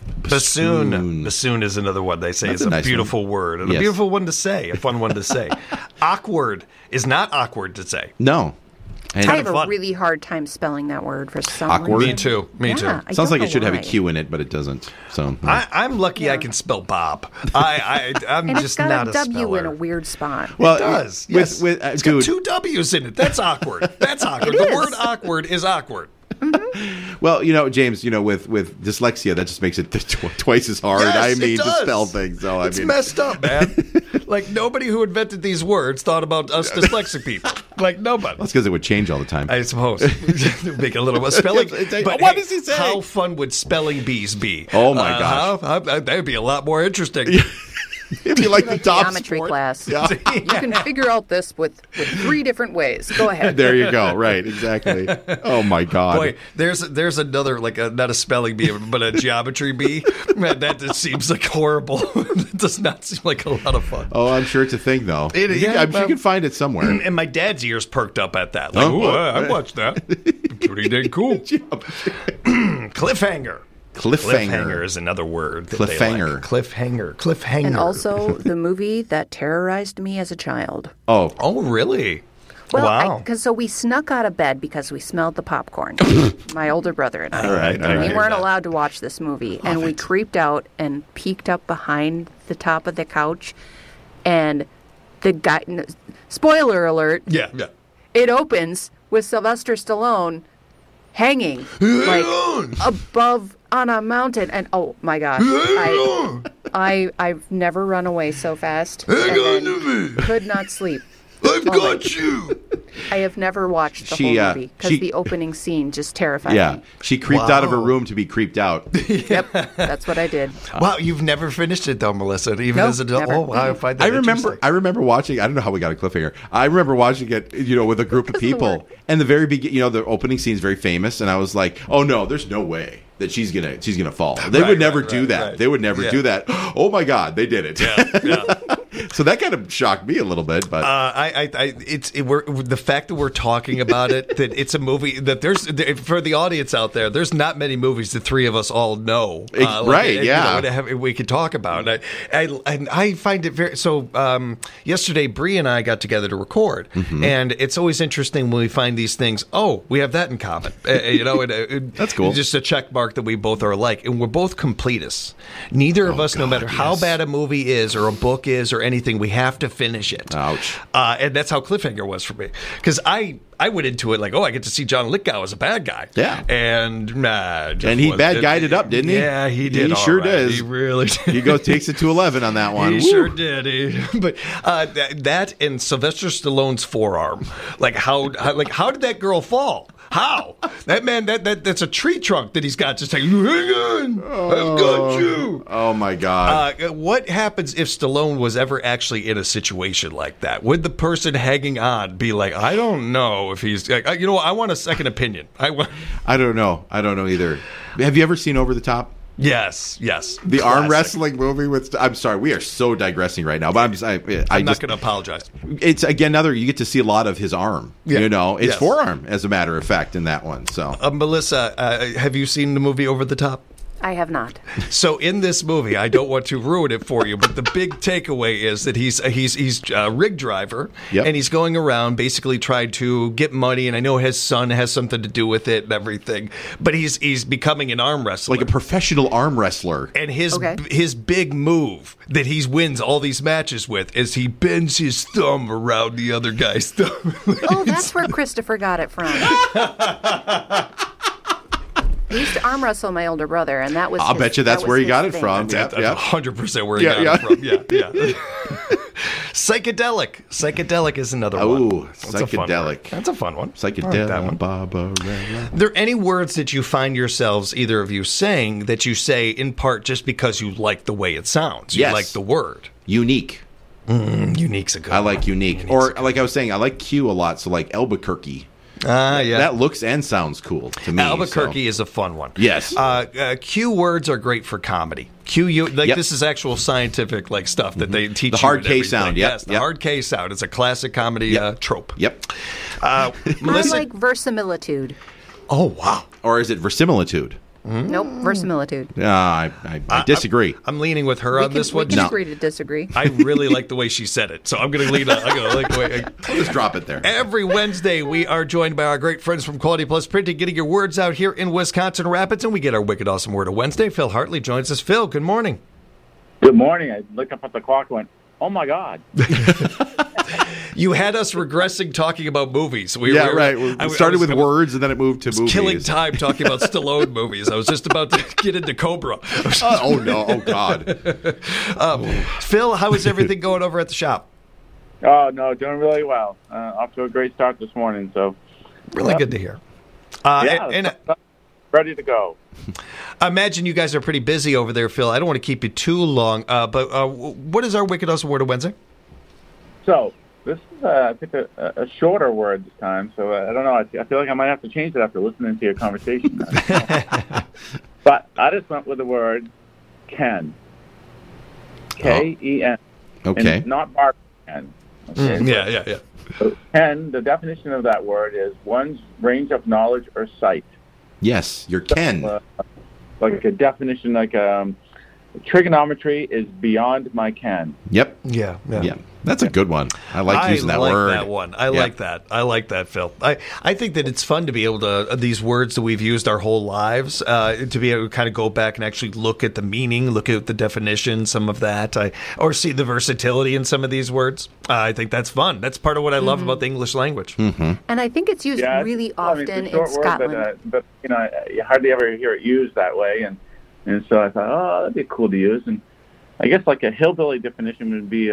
[SPEAKER 15] Bassoon is another one they say is a beautiful word and a beautiful one to say, a fun one to say. Awkward is not awkward to say.
[SPEAKER 16] No.
[SPEAKER 17] I have a really hard time spelling that word for some reason.
[SPEAKER 15] Me too.
[SPEAKER 16] Sounds like it should have a Q in it, but it doesn't. So
[SPEAKER 15] I'm lucky I can spell Bob. I'm
[SPEAKER 17] and
[SPEAKER 15] just
[SPEAKER 17] not
[SPEAKER 15] a
[SPEAKER 17] W
[SPEAKER 15] speller.
[SPEAKER 17] in a weird spot.
[SPEAKER 15] Well, it does. Yes.
[SPEAKER 16] It's
[SPEAKER 15] got 2 W's in it. That's awkward. That's awkward. The word awkward is awkward.
[SPEAKER 16] Well, James, with dyslexia, that just makes it twice as hard.
[SPEAKER 15] Yes,
[SPEAKER 16] to spell things. So
[SPEAKER 15] it's messed up, man. Like, nobody who invented these words thought about us dyslexic people. Like, nobody.
[SPEAKER 16] That's because it would change all the time.
[SPEAKER 15] I suppose. Make a little spelling. But
[SPEAKER 16] what does he say?
[SPEAKER 15] How fun would spelling bees be?
[SPEAKER 16] Oh, my gosh.
[SPEAKER 15] That would be a lot more interesting.
[SPEAKER 16] It'd be like the top
[SPEAKER 17] geometry
[SPEAKER 16] sport.
[SPEAKER 17] class.
[SPEAKER 16] Yeah.
[SPEAKER 17] You can figure out this with 3 different ways. Go ahead.
[SPEAKER 16] There you go. Right, exactly. Oh, my God.
[SPEAKER 15] Boy, there's another, like, not a spelling bee, but a geometry bee. Man, that just seems like horrible. It does not seem like a lot of fun.
[SPEAKER 16] Oh, I'm sure it's a thing, though. I'm sure you can find it somewhere.
[SPEAKER 15] And my dad's ears perked up at that. Like, I watched that. Pretty dang cool. Cliffhanger. Cliffhanger is another word.
[SPEAKER 16] Cliffhanger.
[SPEAKER 15] Like. Cliffhanger.
[SPEAKER 17] And also the movie that terrorized me as a child.
[SPEAKER 15] Oh, really?
[SPEAKER 17] Well,
[SPEAKER 15] wow.
[SPEAKER 17] So we snuck out of bed because we smelled the popcorn. My older brother and I.
[SPEAKER 16] All right.
[SPEAKER 17] We weren't allowed to watch this movie. And we creeped out and peeked up behind the top of the couch. And the guy, spoiler alert.
[SPEAKER 15] Yeah.
[SPEAKER 17] It opens with Sylvester Stallone hanging like above on a mountain, and oh my gosh, I've never run away so fast. And could not sleep.
[SPEAKER 15] I've got you.
[SPEAKER 17] I have never watched the whole movie because the opening scene just terrified me.
[SPEAKER 16] She creeped out of her room to be creeped out.
[SPEAKER 17] Yep, that's what I did.
[SPEAKER 15] Wow, you've never finished it though, Melissa, even as an adult.
[SPEAKER 17] Never.
[SPEAKER 15] Oh, wow, I find that interesting.
[SPEAKER 16] I remember watching. I don't know how we got a cliffhanger. I remember watching it, with a group of people, and the very beginning, the opening scene is very famous, and I was like, oh no, there's no way that she's gonna fall. They would never do that.
[SPEAKER 15] Right.
[SPEAKER 16] They would never do that. Oh my God, they did it.
[SPEAKER 15] Yeah.
[SPEAKER 16] So that kind of shocked me a little bit, but
[SPEAKER 15] we're the fact that we're talking about it, that it's a movie that for the audience out there, there's not many movies the three of us all know,
[SPEAKER 16] right?
[SPEAKER 15] We could talk about. And I find it very so. Yesterday, Bree and I got together to record, and it's always interesting when we find these things. Oh, we have that in common,
[SPEAKER 16] that's cool.
[SPEAKER 15] Just a check mark that we both are alike, and we're both completists. Neither of us, no matter how bad a movie is or a book is or anything, we have to finish it.
[SPEAKER 16] Ouch.
[SPEAKER 15] And that's how Cliffhanger was for me. Because I went into it like, I get to see John Lithgow as a bad guy.
[SPEAKER 16] Yeah.
[SPEAKER 15] And
[SPEAKER 16] he bad guyed it up, didn't he?
[SPEAKER 15] Yeah, he did.
[SPEAKER 16] He sure does.
[SPEAKER 15] He really did.
[SPEAKER 16] He takes it to 11 on that one.
[SPEAKER 15] He sure did. But that and Sylvester Stallone's forearm. How did that girl fall? How? That man, that's a tree trunk that he's got. Just like, hang on, I've got you.
[SPEAKER 16] Oh, my God.
[SPEAKER 15] What happens if Stallone was ever actually in a situation like that? Would the person hanging on be like, I don't know if he's, I want a second opinion.
[SPEAKER 16] I don't know. I don't know either. Have you ever seen Over the Top?
[SPEAKER 15] Yes. The
[SPEAKER 16] classic arm wrestling movie with. I'm sorry, we are so digressing right now, but I'm
[SPEAKER 15] not going to apologize.
[SPEAKER 16] It's again you get to see a lot of his arm.
[SPEAKER 15] Yeah.
[SPEAKER 16] His forearm, as a matter of fact, in that one. So,
[SPEAKER 15] Melissa, have you seen the movie Over the Top?
[SPEAKER 17] I have not.
[SPEAKER 15] So in this movie, I don't want to ruin it for you, but the big takeaway is that he's a rig driver, and he's going around basically trying to get money. And I know his son has something to do with it and everything, but he's becoming an arm wrestler,
[SPEAKER 16] like a professional arm wrestler.
[SPEAKER 15] And his big move that he wins all these matches with is he bends his thumb around the other guy's thumb.
[SPEAKER 17] Oh, that's where Christopher got it from. He used to arm wrestle my older brother, and that was.
[SPEAKER 16] I'll bet you that's where he got it from.
[SPEAKER 15] That's 100% where he got it from. Yeah. Psychedelic is another one.
[SPEAKER 16] Oh, psychedelic.
[SPEAKER 15] That's a fun one.
[SPEAKER 16] Psychedelic.
[SPEAKER 15] That one.
[SPEAKER 16] Barbarella.
[SPEAKER 15] Are there any words that you find yourselves, either of you, saying that you say in part just because you like the way it sounds? You like the word.
[SPEAKER 16] Unique.
[SPEAKER 15] Unique's a good one.
[SPEAKER 16] I like unique. Or like I was saying, I like Q a lot, so like Albuquerque.
[SPEAKER 15] Yeah.
[SPEAKER 16] That looks and sounds cool to me.
[SPEAKER 15] Albuquerque is a fun one.
[SPEAKER 16] Yes.
[SPEAKER 15] Q words are great for comedy. This is actual scientific stuff that they teach.
[SPEAKER 16] The hard K sound.
[SPEAKER 15] Yes, the hard K sound. It's a classic comedy trope.
[SPEAKER 16] Yep.
[SPEAKER 15] Melissa?
[SPEAKER 17] I like verisimilitude.
[SPEAKER 15] Oh, wow.
[SPEAKER 16] Or is it verisimilitude?
[SPEAKER 17] Nope, verisimilitude.
[SPEAKER 16] I disagree.
[SPEAKER 15] I'm leaning with her on this one.
[SPEAKER 17] We can agree to disagree.
[SPEAKER 15] I really like the way she said it, so I'm going to lean on. I'm going to like the way.
[SPEAKER 16] I'll just drop it there.
[SPEAKER 15] Every Wednesday, we are joined by our great friends from Quality Plus Printing, getting your words out here in Wisconsin Rapids, and we get our Wicked Awesome Word of Wednesday. Phil Hartley joins us. Phil, good morning.
[SPEAKER 6] Good morning. I looked up at the clock and went, oh, my God.
[SPEAKER 15] You had us regressing talking about movies.
[SPEAKER 16] We started with words, and then it moved to movies.
[SPEAKER 15] Killing time talking about Stallone movies. I was just about to get into Cobra.
[SPEAKER 16] Oh, no. Oh, God.
[SPEAKER 15] Phil, how is everything going over at the shop?
[SPEAKER 6] Oh, no, doing really well. Off to a great start this morning. So
[SPEAKER 15] really good to hear.
[SPEAKER 6] Ready to go.
[SPEAKER 15] I imagine you guys are pretty busy over there, Phil. I don't want to keep you too long, but what is our Wicked Awesome Word of Wednesday?
[SPEAKER 6] So this is, I think, a shorter word this time. So I don't know. I feel like I might have to change it after listening to your conversation. But I just went with the word Ken. K-E-N.
[SPEAKER 16] Okay.
[SPEAKER 6] And not Barbie Ken. Okay?
[SPEAKER 15] Yeah.
[SPEAKER 6] So Ken, the definition of that word is one's range of knowledge or sight.
[SPEAKER 16] Yes, you're Ken.
[SPEAKER 6] Like a definition, like trigonometry is beyond my ken.
[SPEAKER 16] Yep.
[SPEAKER 15] Yeah.
[SPEAKER 16] That's a good one. I like using that word.
[SPEAKER 15] I like that, Phil. I think that it's fun to be able to, these words that we've used our whole lives, to be able to kind of go back and actually look at the meaning, look at the definition, some of that, or see the versatility in some of these words. I think that's fun. That's part of what I love about the English language.
[SPEAKER 16] Mm-hmm.
[SPEAKER 17] And I think it's used really often in Scotland.
[SPEAKER 6] Word, but you hardly ever hear it used that way, and so I thought, that'd be cool to use. And I guess like a hillbilly definition would be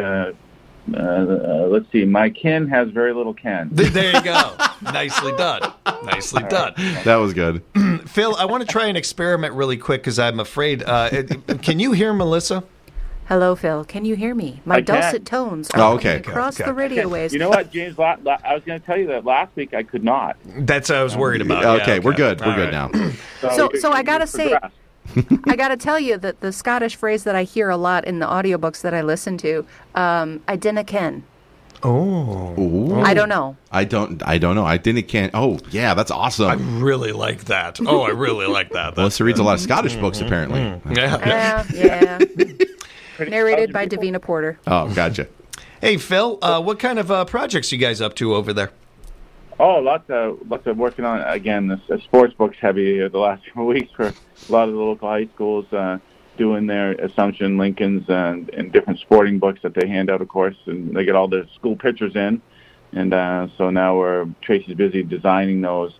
[SPEAKER 6] let's see, my kin has very little ken.
[SPEAKER 15] There you go. Nicely done.
[SPEAKER 16] That was good.
[SPEAKER 15] Phil, I want to try an experiment really quick because I'm afraid. Can you hear Melissa?
[SPEAKER 17] Hello, Phil. Can you hear me? My dulcet tones are across the radio waves.
[SPEAKER 6] You know what, James? I was going to tell you that last week I could not.
[SPEAKER 15] That's what I was worried about.
[SPEAKER 16] Okay, we're good. We're good now.
[SPEAKER 17] So I got to say, I got to tell you that the Scottish phrase that I hear a lot in the audiobooks that I listen to, I dinna ken.
[SPEAKER 15] Oh.
[SPEAKER 16] Ooh.
[SPEAKER 17] I don't know.
[SPEAKER 16] I don't know. I didn't can. Oh, yeah, that's awesome.
[SPEAKER 15] I really like that. I really like that.
[SPEAKER 16] Melissa reads a lot of Scottish books, apparently.
[SPEAKER 17] Yeah. Narrated by Davina Porter.
[SPEAKER 16] Oh, gotcha.
[SPEAKER 15] Hey, Phil, what kind of projects you guys up to over there?
[SPEAKER 6] Oh, lots of working on, again, the sports books heavy the last few weeks for a lot of the local high schools doing their Assumption, Lincoln's, and different sporting books that they hand out, of course, and they get all the school pictures in. And so now Tracy's busy designing those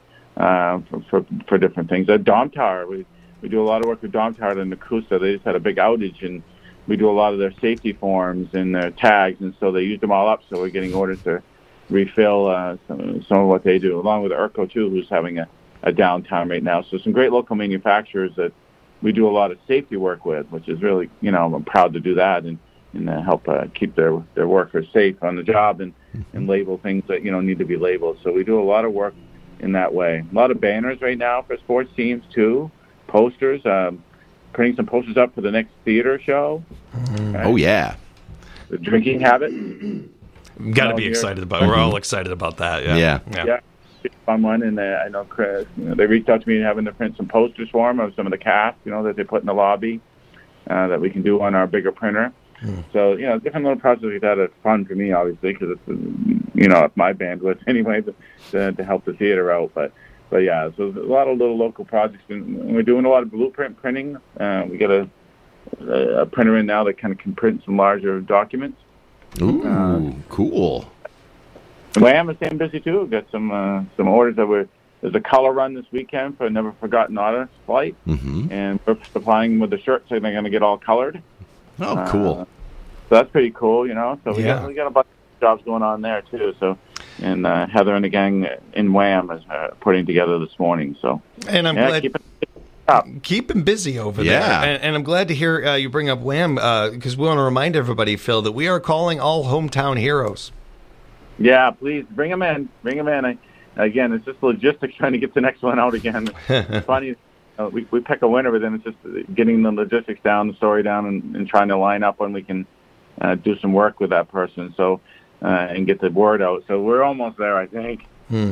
[SPEAKER 6] for different things. At Domtar, we do a lot of work with Domtar and Nakusa. They just had a big outage, and we do a lot of their safety forms and their tags, and so they used them all up, so we're getting orders to refill some of what they do, along with ERCO, too, who's having a downtime right now. So some great local manufacturers that we do a lot of safety work with, which is really, I'm proud to do that and help keep their workers safe on the job and label things that, need to be labeled. So we do a lot of work in that way. A lot of banners right now for sports teams, too, posters, printing some posters up for the next theater show.
[SPEAKER 16] Right? Oh, yeah.
[SPEAKER 6] The drinking habit.
[SPEAKER 15] Got to be excited about it. We're all excited about that.
[SPEAKER 16] Yeah.
[SPEAKER 6] Fun one, and I know Chris. They reached out to me having to print some posters for them of some of the cast, that they put in the lobby that we can do on our bigger printer. So different little projects like that are fun for me, obviously, because it's my bandwidth anyway to help the theater out. But yeah, so there's a lot of little local projects, and we're doing a lot of blueprint printing. We got a printer in now that kind of can print some larger documents.
[SPEAKER 16] Ooh, cool.
[SPEAKER 6] Wham is staying busy too. We've got some orders there's a color run this weekend for Never Forgotten Honor flight, and we're supplying with the shirts, so they're going to get all colored.
[SPEAKER 16] Oh, cool.
[SPEAKER 6] So that's pretty cool, So we got a bunch of jobs going on there too. So, and Heather and the gang in Wham is putting together this morning. So,
[SPEAKER 15] and I'm glad. Keep him busy over there. And I'm glad to hear you bring up Wham, because we want to remind everybody, Phil, that we are calling all hometown heroes.
[SPEAKER 6] Yeah, please bring them in. Again, it's just logistics trying to get the next one out again. It's funny, we pick a winner, but then it's just getting the logistics down, the story down, and trying to line up when we can do some work with that person. So and get the word out. So we're almost there, I think.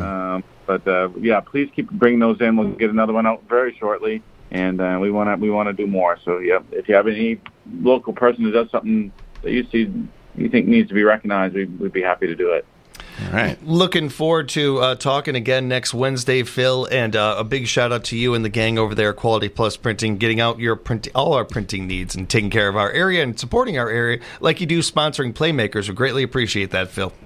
[SPEAKER 6] But please keep bringing those in. We'll get another one out very shortly, and we want to do more. So if you have any local person who does something that you think needs to be recognized, we'd be happy to do it.
[SPEAKER 16] All right.
[SPEAKER 15] Looking forward to talking again next Wednesday, Phil, and a big shout out to you and the gang over there, Quality Plus Printing, getting out all our printing needs and taking care of our area and supporting our area like you do, sponsoring Playmakers. We greatly appreciate that, Phil.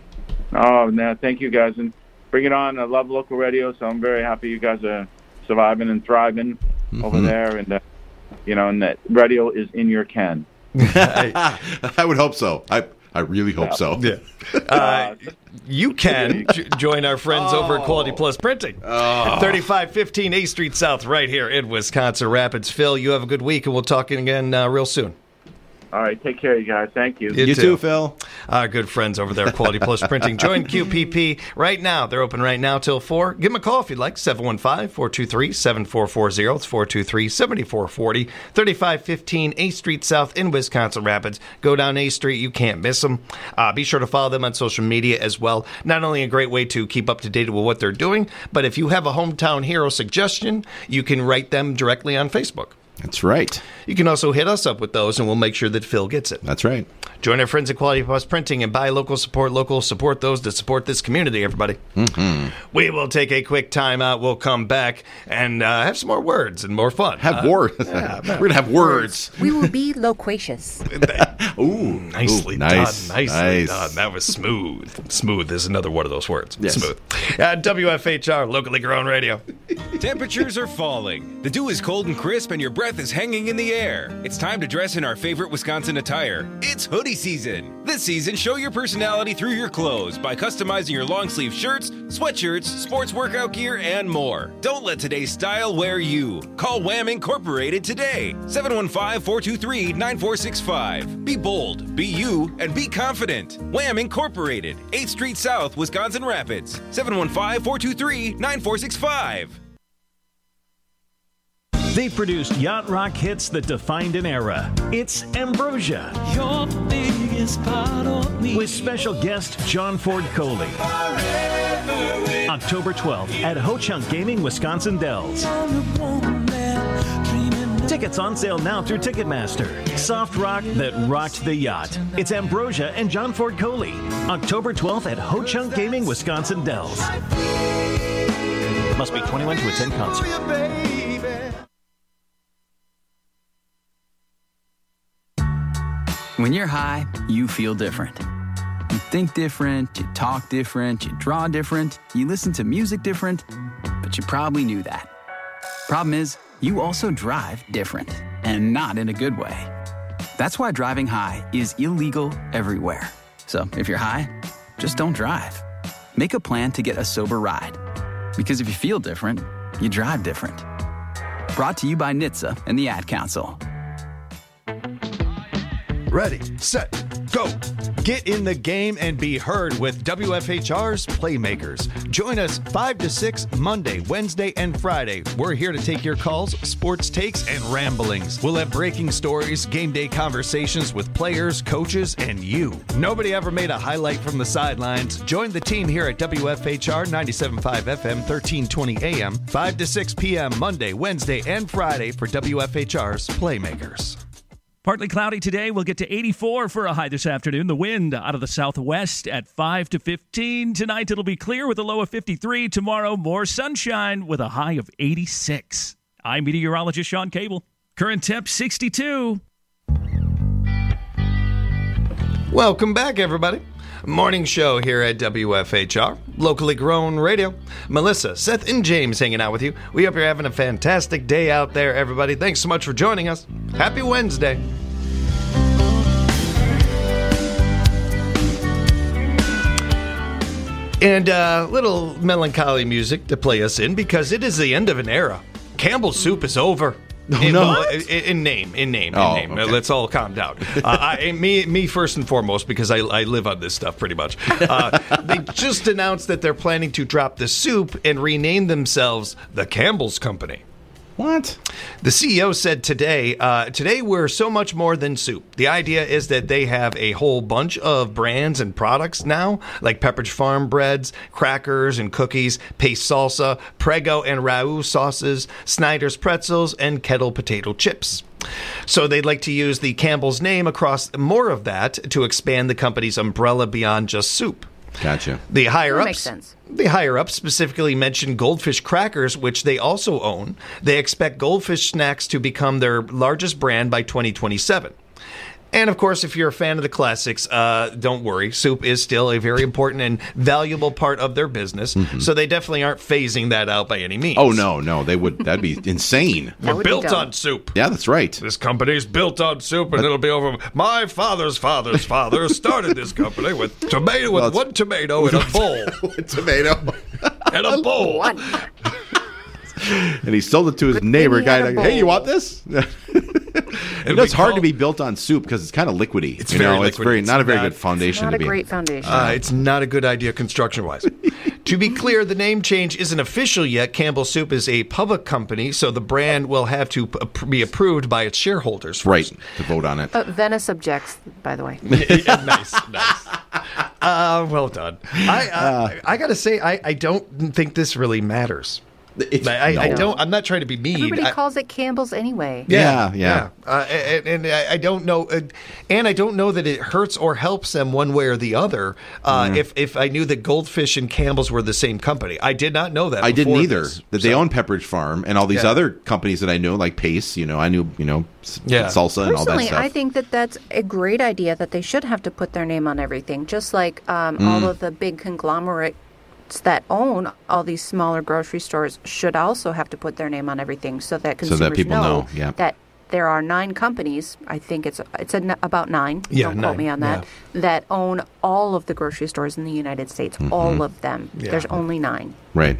[SPEAKER 6] Oh, no, thank you guys, and bring it on. I love local radio, so I'm very happy you guys are surviving and thriving over there, and and that radio is in your ken.
[SPEAKER 16] I would hope so. I really hope so.
[SPEAKER 15] Yeah. You can join our friends over at Quality Plus Printing. 3515 A Street South, right here in Wisconsin Rapids. Phil, you have a good week, and we'll talk again real soon.
[SPEAKER 6] All right, take care, you guys. Thank you.
[SPEAKER 16] You too, Phil.
[SPEAKER 15] Our good friends over there at Quality Plus Printing. Join QPP right now. They're open right now till 4. Give them a call if you'd like. 715-423-7440. It's 423-7440. 3515 A Street South in Wisconsin Rapids. Go down A Street. You can't miss them. Be sure to follow them on social media as well. Not only a great way to keep up to date with what they're doing, but if you have a hometown hero suggestion, you can write them directly on Facebook.
[SPEAKER 16] That's right.
[SPEAKER 15] You can also hit us up with those, and we'll make sure that Phil gets it.
[SPEAKER 16] That's right.
[SPEAKER 15] Join our friends at Quality Plus Printing and buy local, support those that support this community, everybody.
[SPEAKER 16] Mm-hmm.
[SPEAKER 15] We will take a quick time out. We'll come back and have some more words and more fun.
[SPEAKER 16] Have words. We're going to have words.
[SPEAKER 17] We will be loquacious.
[SPEAKER 15] Ooh, nicely
[SPEAKER 16] nice.
[SPEAKER 15] done. Nicely done. That was smooth. Smooth is another one of those words. Yes. Smooth. WFHR, locally grown radio.
[SPEAKER 7] Temperatures are falling. The dew is cold and crisp, and your breath is hanging in the air. It's time to dress in our favorite Wisconsin attire. It's hoodie season. This season, show your personality through your clothes by customizing your long-sleeve shirts, sweatshirts, sports workout gear, and more. Don't let today's style wear you. Call Wham Incorporated today. 715-423-9465. Be bold, be you, and be confident. Wham Incorporated, 8th Street South, Wisconsin Rapids. 715-423-9465.
[SPEAKER 14] They've produced yacht rock hits that defined an era. It's Ambrosia. Your biggest part of me. With special guest John Ford Coley. October 12th at Ho Chunk Gaming, Wisconsin Dells. Tickets on sale now through Ticketmaster. Soft rock that rocked the yacht. It's Ambrosia and John Ford Coley. October 12th at Ho Chunk Gaming, Wisconsin Dells. Must be 21 to attend concert.
[SPEAKER 8] When you're high, you feel different. You think different, you talk different, you draw different, you listen to music different, but you probably knew that. Problem is, you also drive different, and not in a good way. That's why driving high is illegal everywhere. So if you're high, just don't drive. Make a plan to get a sober ride. Because if you feel different, you drive different. Brought to you by NHTSA and the Ad Council.
[SPEAKER 15] Ready, set, go. Get in the game and be heard with WFHR's Playmakers. Join us 5 to 6 Monday, Wednesday, and Friday. We're here to take your calls, sports takes, and ramblings. We'll have breaking stories, game day conversations with players, coaches, and you. Nobody ever made a highlight from the sidelines. Join the team here at WFHR 97.5 FM, 1320 AM, 5 to 6 p.m. Monday, Wednesday, and Friday for WFHR's Playmakers.
[SPEAKER 14] Partly cloudy today. We'll get to 84 for a high this afternoon. The wind out of the southwest at 5 to 15. Tonight it'll be clear with a low of 53. Tomorrow, more sunshine with a high of 86. I'm meteorologist Sean Cable. Current temp 62.
[SPEAKER 15] Welcome back, everybody. Morning show here at WFHR, locally grown radio. Melissa, Seth, and James hanging out with you. We hope you're having a fantastic day out there, everybody. Thanks so much for joining us. Happy Wednesday. And a little melancholy music to play us in because it is the end of an era. Campbell's soup is over. In name. Okay. Let's all calm down. Me first and foremost, because I live on this stuff pretty much. They just announced that they're planning to drop the soup and rename themselves the Campbell's Company.
[SPEAKER 16] What?
[SPEAKER 15] The CEO said today we're so much more than soup. The idea is that they have a whole bunch of brands and products now, like Pepperidge Farm breads, crackers and cookies, paste salsa, Prego and Raoult sauces, Snyder's pretzels, and Kettle potato chips. So they'd like to use the Campbell's name across more of that to expand the company's umbrella beyond just soup.
[SPEAKER 16] Gotcha.
[SPEAKER 15] The higher-ups
[SPEAKER 17] makes sense.
[SPEAKER 15] The higher-ups specifically mentioned Goldfish crackers, which they also own. They expect Goldfish snacks to become their largest brand by 2027. And, of course, if you're a fan of the classics, don't worry. Soup is still a very important and valuable part of their business, so they definitely aren't phasing that out by any means.
[SPEAKER 16] Oh, no. That'd be insane.
[SPEAKER 15] We're built on soup.
[SPEAKER 16] Yeah, that's right.
[SPEAKER 15] This company's built on soup, and it'll be over. My father's father's father started this company with one tomato in a bowl.
[SPEAKER 16] One tomato.
[SPEAKER 15] In a bowl.
[SPEAKER 16] And he sold it to his neighbor guy. Like, hey, you want this? It's hard to be built on soup because it's kind of liquidy.
[SPEAKER 15] It's very liquidy.
[SPEAKER 16] It's not a very good foundation to be.
[SPEAKER 17] Not a great foundation.
[SPEAKER 15] It's not a good idea construction-wise. To be clear, the name change isn't official yet. Campbell Soup is a public company, so the brand will have to be approved by its shareholders first.
[SPEAKER 16] Right, to vote on it.
[SPEAKER 17] Venice objects, by the way.
[SPEAKER 15] Nice. Well done. I got to say, I don't think this really matters. I'm not trying to be mean.
[SPEAKER 17] Everybody calls it Campbell's anyway.
[SPEAKER 15] Yeah. And I don't know, and I don't know that it hurts or helps them one way or the other. If I knew that Goldfish and Campbell's were the same company, I did not know that.
[SPEAKER 16] I didn't either.
[SPEAKER 15] That
[SPEAKER 16] they own Pepperidge Farm and all these other companies that I knew, like Pace. I knew salsa and all that stuff.
[SPEAKER 17] I think that that's a great idea. That they should have to put their name on everything, just like all of the big conglomerates that own all these smaller grocery stores should also have to put their name on everything so that consumers
[SPEAKER 16] people know
[SPEAKER 17] that there are 9 companies. I think it's about 9. Don't quote me on that.
[SPEAKER 15] Yeah.
[SPEAKER 17] That own all of the grocery stores in the United States. All of them. Yeah. There's only 9.
[SPEAKER 16] Right.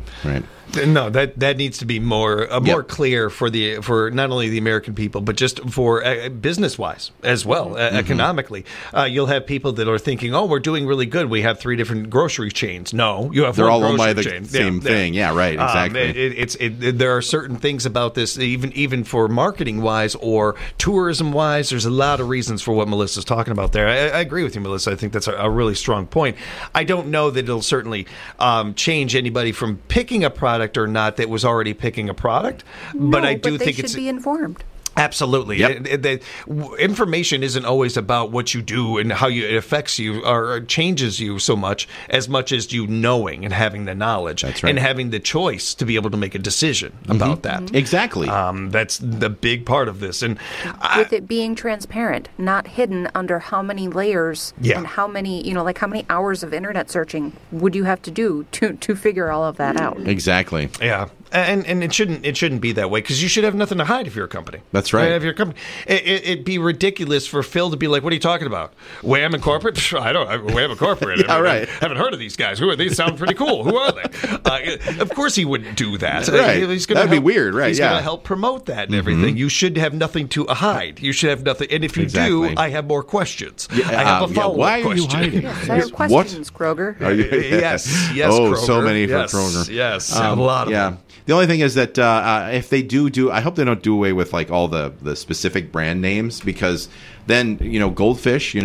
[SPEAKER 15] No, that needs to be more clear for not only the American people, but just for business wise as well, economically. You'll have people that are thinking, "Oh, we're doing really good. We have 3 different grocery chains." No, you have
[SPEAKER 16] they're
[SPEAKER 15] one
[SPEAKER 16] all owned by
[SPEAKER 15] grocery
[SPEAKER 16] the
[SPEAKER 15] chain.
[SPEAKER 16] same thing. Yeah, right. Exactly.
[SPEAKER 15] There are certain things about this, even for marketing wise or tourism wise. There's a lot of reasons for what Melissa's talking about there. I agree with you, Melissa. I think that's a really strong point. I don't know that it'll certainly change anybody from picking a product or not that was already picking a product, but I do think
[SPEAKER 17] they should be informed.
[SPEAKER 15] Absolutely.
[SPEAKER 16] Yep.
[SPEAKER 15] Information isn't always about what you do and how it affects you or changes you so much as you knowing and having the knowledge.
[SPEAKER 16] That's right.
[SPEAKER 15] And having the choice to be able to make a decision about that.
[SPEAKER 16] Exactly.
[SPEAKER 15] That's the big part of this. And
[SPEAKER 17] with it being transparent, not hidden under how many layers and how many, like how many hours of internet searching would you have to do to figure all of that out?
[SPEAKER 16] Exactly.
[SPEAKER 15] Yeah. And it shouldn't be that way because you should have nothing to hide if you're a company.
[SPEAKER 16] That's right.
[SPEAKER 15] If you're a company, it'd be ridiculous for Phil to be like, "What are you talking about? Wham and corporate? Wham and corporate.
[SPEAKER 16] Right.
[SPEAKER 15] Haven't heard of these guys. Who are these? Sound pretty cool. Who are they?" Of course, he wouldn't do that.
[SPEAKER 16] Right. That'd be weird, right?
[SPEAKER 15] He's going to help promote that and everything. You should have nothing to hide. You should have nothing. And if you do, I have more questions. I have a follow-up question.
[SPEAKER 16] Why are you hiding?
[SPEAKER 17] There are questions, Kroger.
[SPEAKER 15] Yes,
[SPEAKER 16] oh,
[SPEAKER 15] Kroger.
[SPEAKER 16] so many for Kroger.
[SPEAKER 15] Yes, a lot of them.
[SPEAKER 16] The only thing is that if they do, I hope they don't do away with like all the specific brand names because then Goldfish.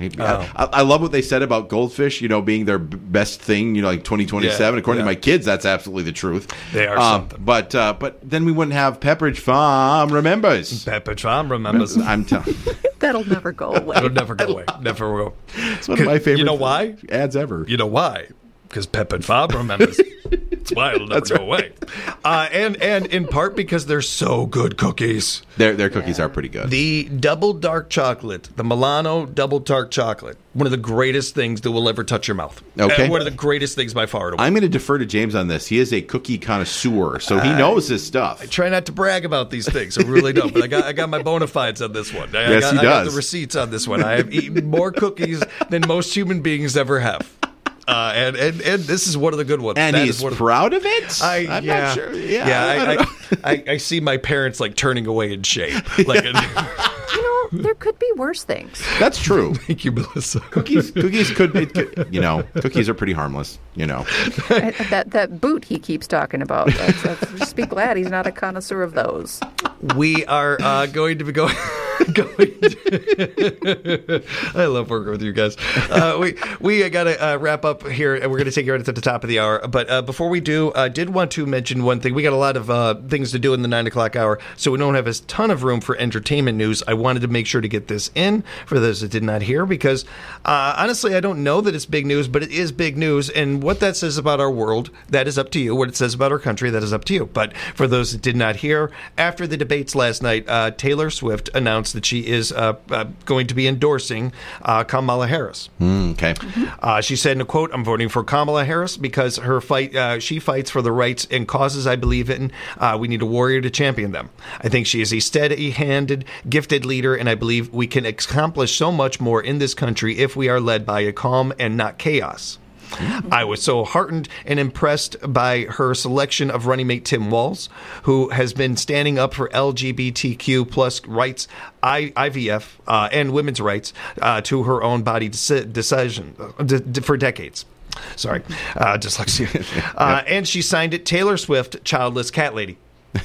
[SPEAKER 16] I love what they said about Goldfish. Being their best thing. Like 2027. According to my kids, that's absolutely the truth.
[SPEAKER 15] They are something.
[SPEAKER 16] But then we wouldn't have Pepperidge Farm remembers.
[SPEAKER 15] Pepperidge Farm remembers.
[SPEAKER 16] I'm telling.
[SPEAKER 17] That'll never go away.
[SPEAKER 15] It'll never go away. Never will.
[SPEAKER 16] It's one of my favorite.
[SPEAKER 15] You know why?
[SPEAKER 16] Ads ever.
[SPEAKER 15] You know why? Because Pepperidge Farm remembers. That's why it'll never go away. And in part because they're so good cookies.
[SPEAKER 16] Their cookies are pretty good.
[SPEAKER 15] The double dark chocolate, the Milano double dark chocolate, one of the greatest things that will ever touch your mouth.
[SPEAKER 16] Okay.
[SPEAKER 15] One of the greatest things by far.
[SPEAKER 16] I'm going to defer to James on this. He is a cookie connoisseur, so he knows his stuff.
[SPEAKER 15] I try not to brag about these things. I really don't. But I got my bona fides on this one.
[SPEAKER 16] He does.
[SPEAKER 15] I got the receipts on this one. I have eaten more cookies than most human beings ever have. And this is one of the good ones.
[SPEAKER 16] And he's proud of it?
[SPEAKER 15] I'm
[SPEAKER 16] not sure. Yeah.
[SPEAKER 15] I see my parents like turning away in shame. Like,
[SPEAKER 17] there could be worse things.
[SPEAKER 16] That's true.
[SPEAKER 15] Thank you, Melissa.
[SPEAKER 16] Cookies could cookies are pretty harmless.
[SPEAKER 17] That boot he keeps talking about. Just be glad he's not a connoisseur of those.
[SPEAKER 15] We are going to be going. I love working with you guys. We got to wrap up here, and we're going to take you right at the top of the hour. But before we do, I did want to mention one thing. We got a lot of things to do in the 9 o'clock hour, so we don't have a ton of room for entertainment news. I wanted to make sure to get this in for those that did not hear, because honestly, I don't know that it's big news, but it is big news. And what that says about our world, that is up to you. What it says about our country, that is up to you. But for those that did not hear, after the debates last night, Taylor Swift announced announced that she is going to be endorsing Kamala Harris.
[SPEAKER 16] Okay.
[SPEAKER 15] She said in a quote, "I'm voting for Kamala Harris because her she fights for the rights and causes I believe in. We need a warrior to champion them. I think she is a steady-handed, gifted leader, and I believe we can accomplish so much more in this country if we are led by a calm and not chaos." I was so heartened and impressed by her selection of running mate Tim Walz, who has been standing up for LGBTQ plus rights, IVF, and women's rights to her own body decision for decades. Sorry, dyslexia. And she signed it Taylor Swift, childless cat lady.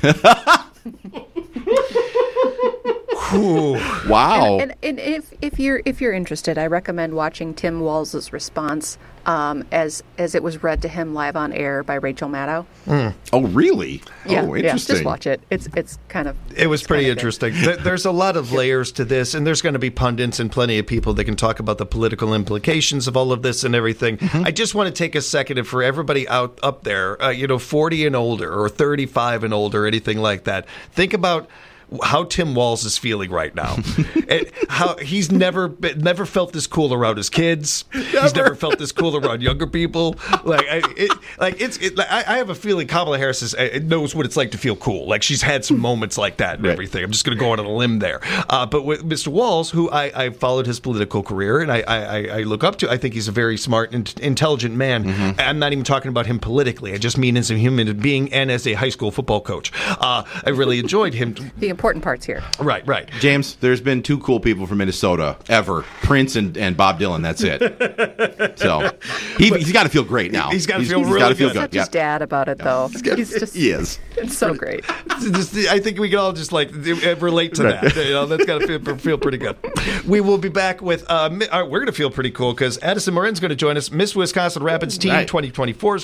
[SPEAKER 16] Wow!
[SPEAKER 17] And if you're interested, I recommend watching Tim Walz's response as it was read to him live on air by Rachel Maddow.
[SPEAKER 16] Oh, really?
[SPEAKER 17] Yeah,
[SPEAKER 16] oh, interesting.
[SPEAKER 17] Just watch it. It's kind of.
[SPEAKER 15] It was pretty interesting. There's a lot of layers to this, and there's going to be pundits and plenty of people that can talk about the political implications of all of this and everything. I just want to take a second and for everybody up there, 40 and older or 35 and older, anything like that. Think about how Tim Walz is feeling right now. How he's never felt this cool around his kids. He's never felt this cool around younger people. I have a feeling Kamala Harris knows what it's like to feel cool. Like she's had some moments like that and everything. I'm just going to go out on a limb there. But with Mr. Walz, who I followed his political career and I look up to, I think he's a very smart and intelligent man. I'm not even talking about him politically. I just mean as a human being and as a high school football coach. I really enjoyed him.
[SPEAKER 17] The important parts here.
[SPEAKER 15] Right.
[SPEAKER 16] James, there's been two cool people from Minnesota ever. Prince and Bob Dylan, that's it. So he's got to feel great now.
[SPEAKER 15] He's got to feel really good.
[SPEAKER 17] He's such his dad about it, though.
[SPEAKER 16] He is.
[SPEAKER 17] It's so great.
[SPEAKER 15] I think we can all just relate to that. That's got to feel pretty good. We will be back with, we're going to feel pretty cool because Addison Morin's going to join us. Miss Wisconsin Rapids team 2024 is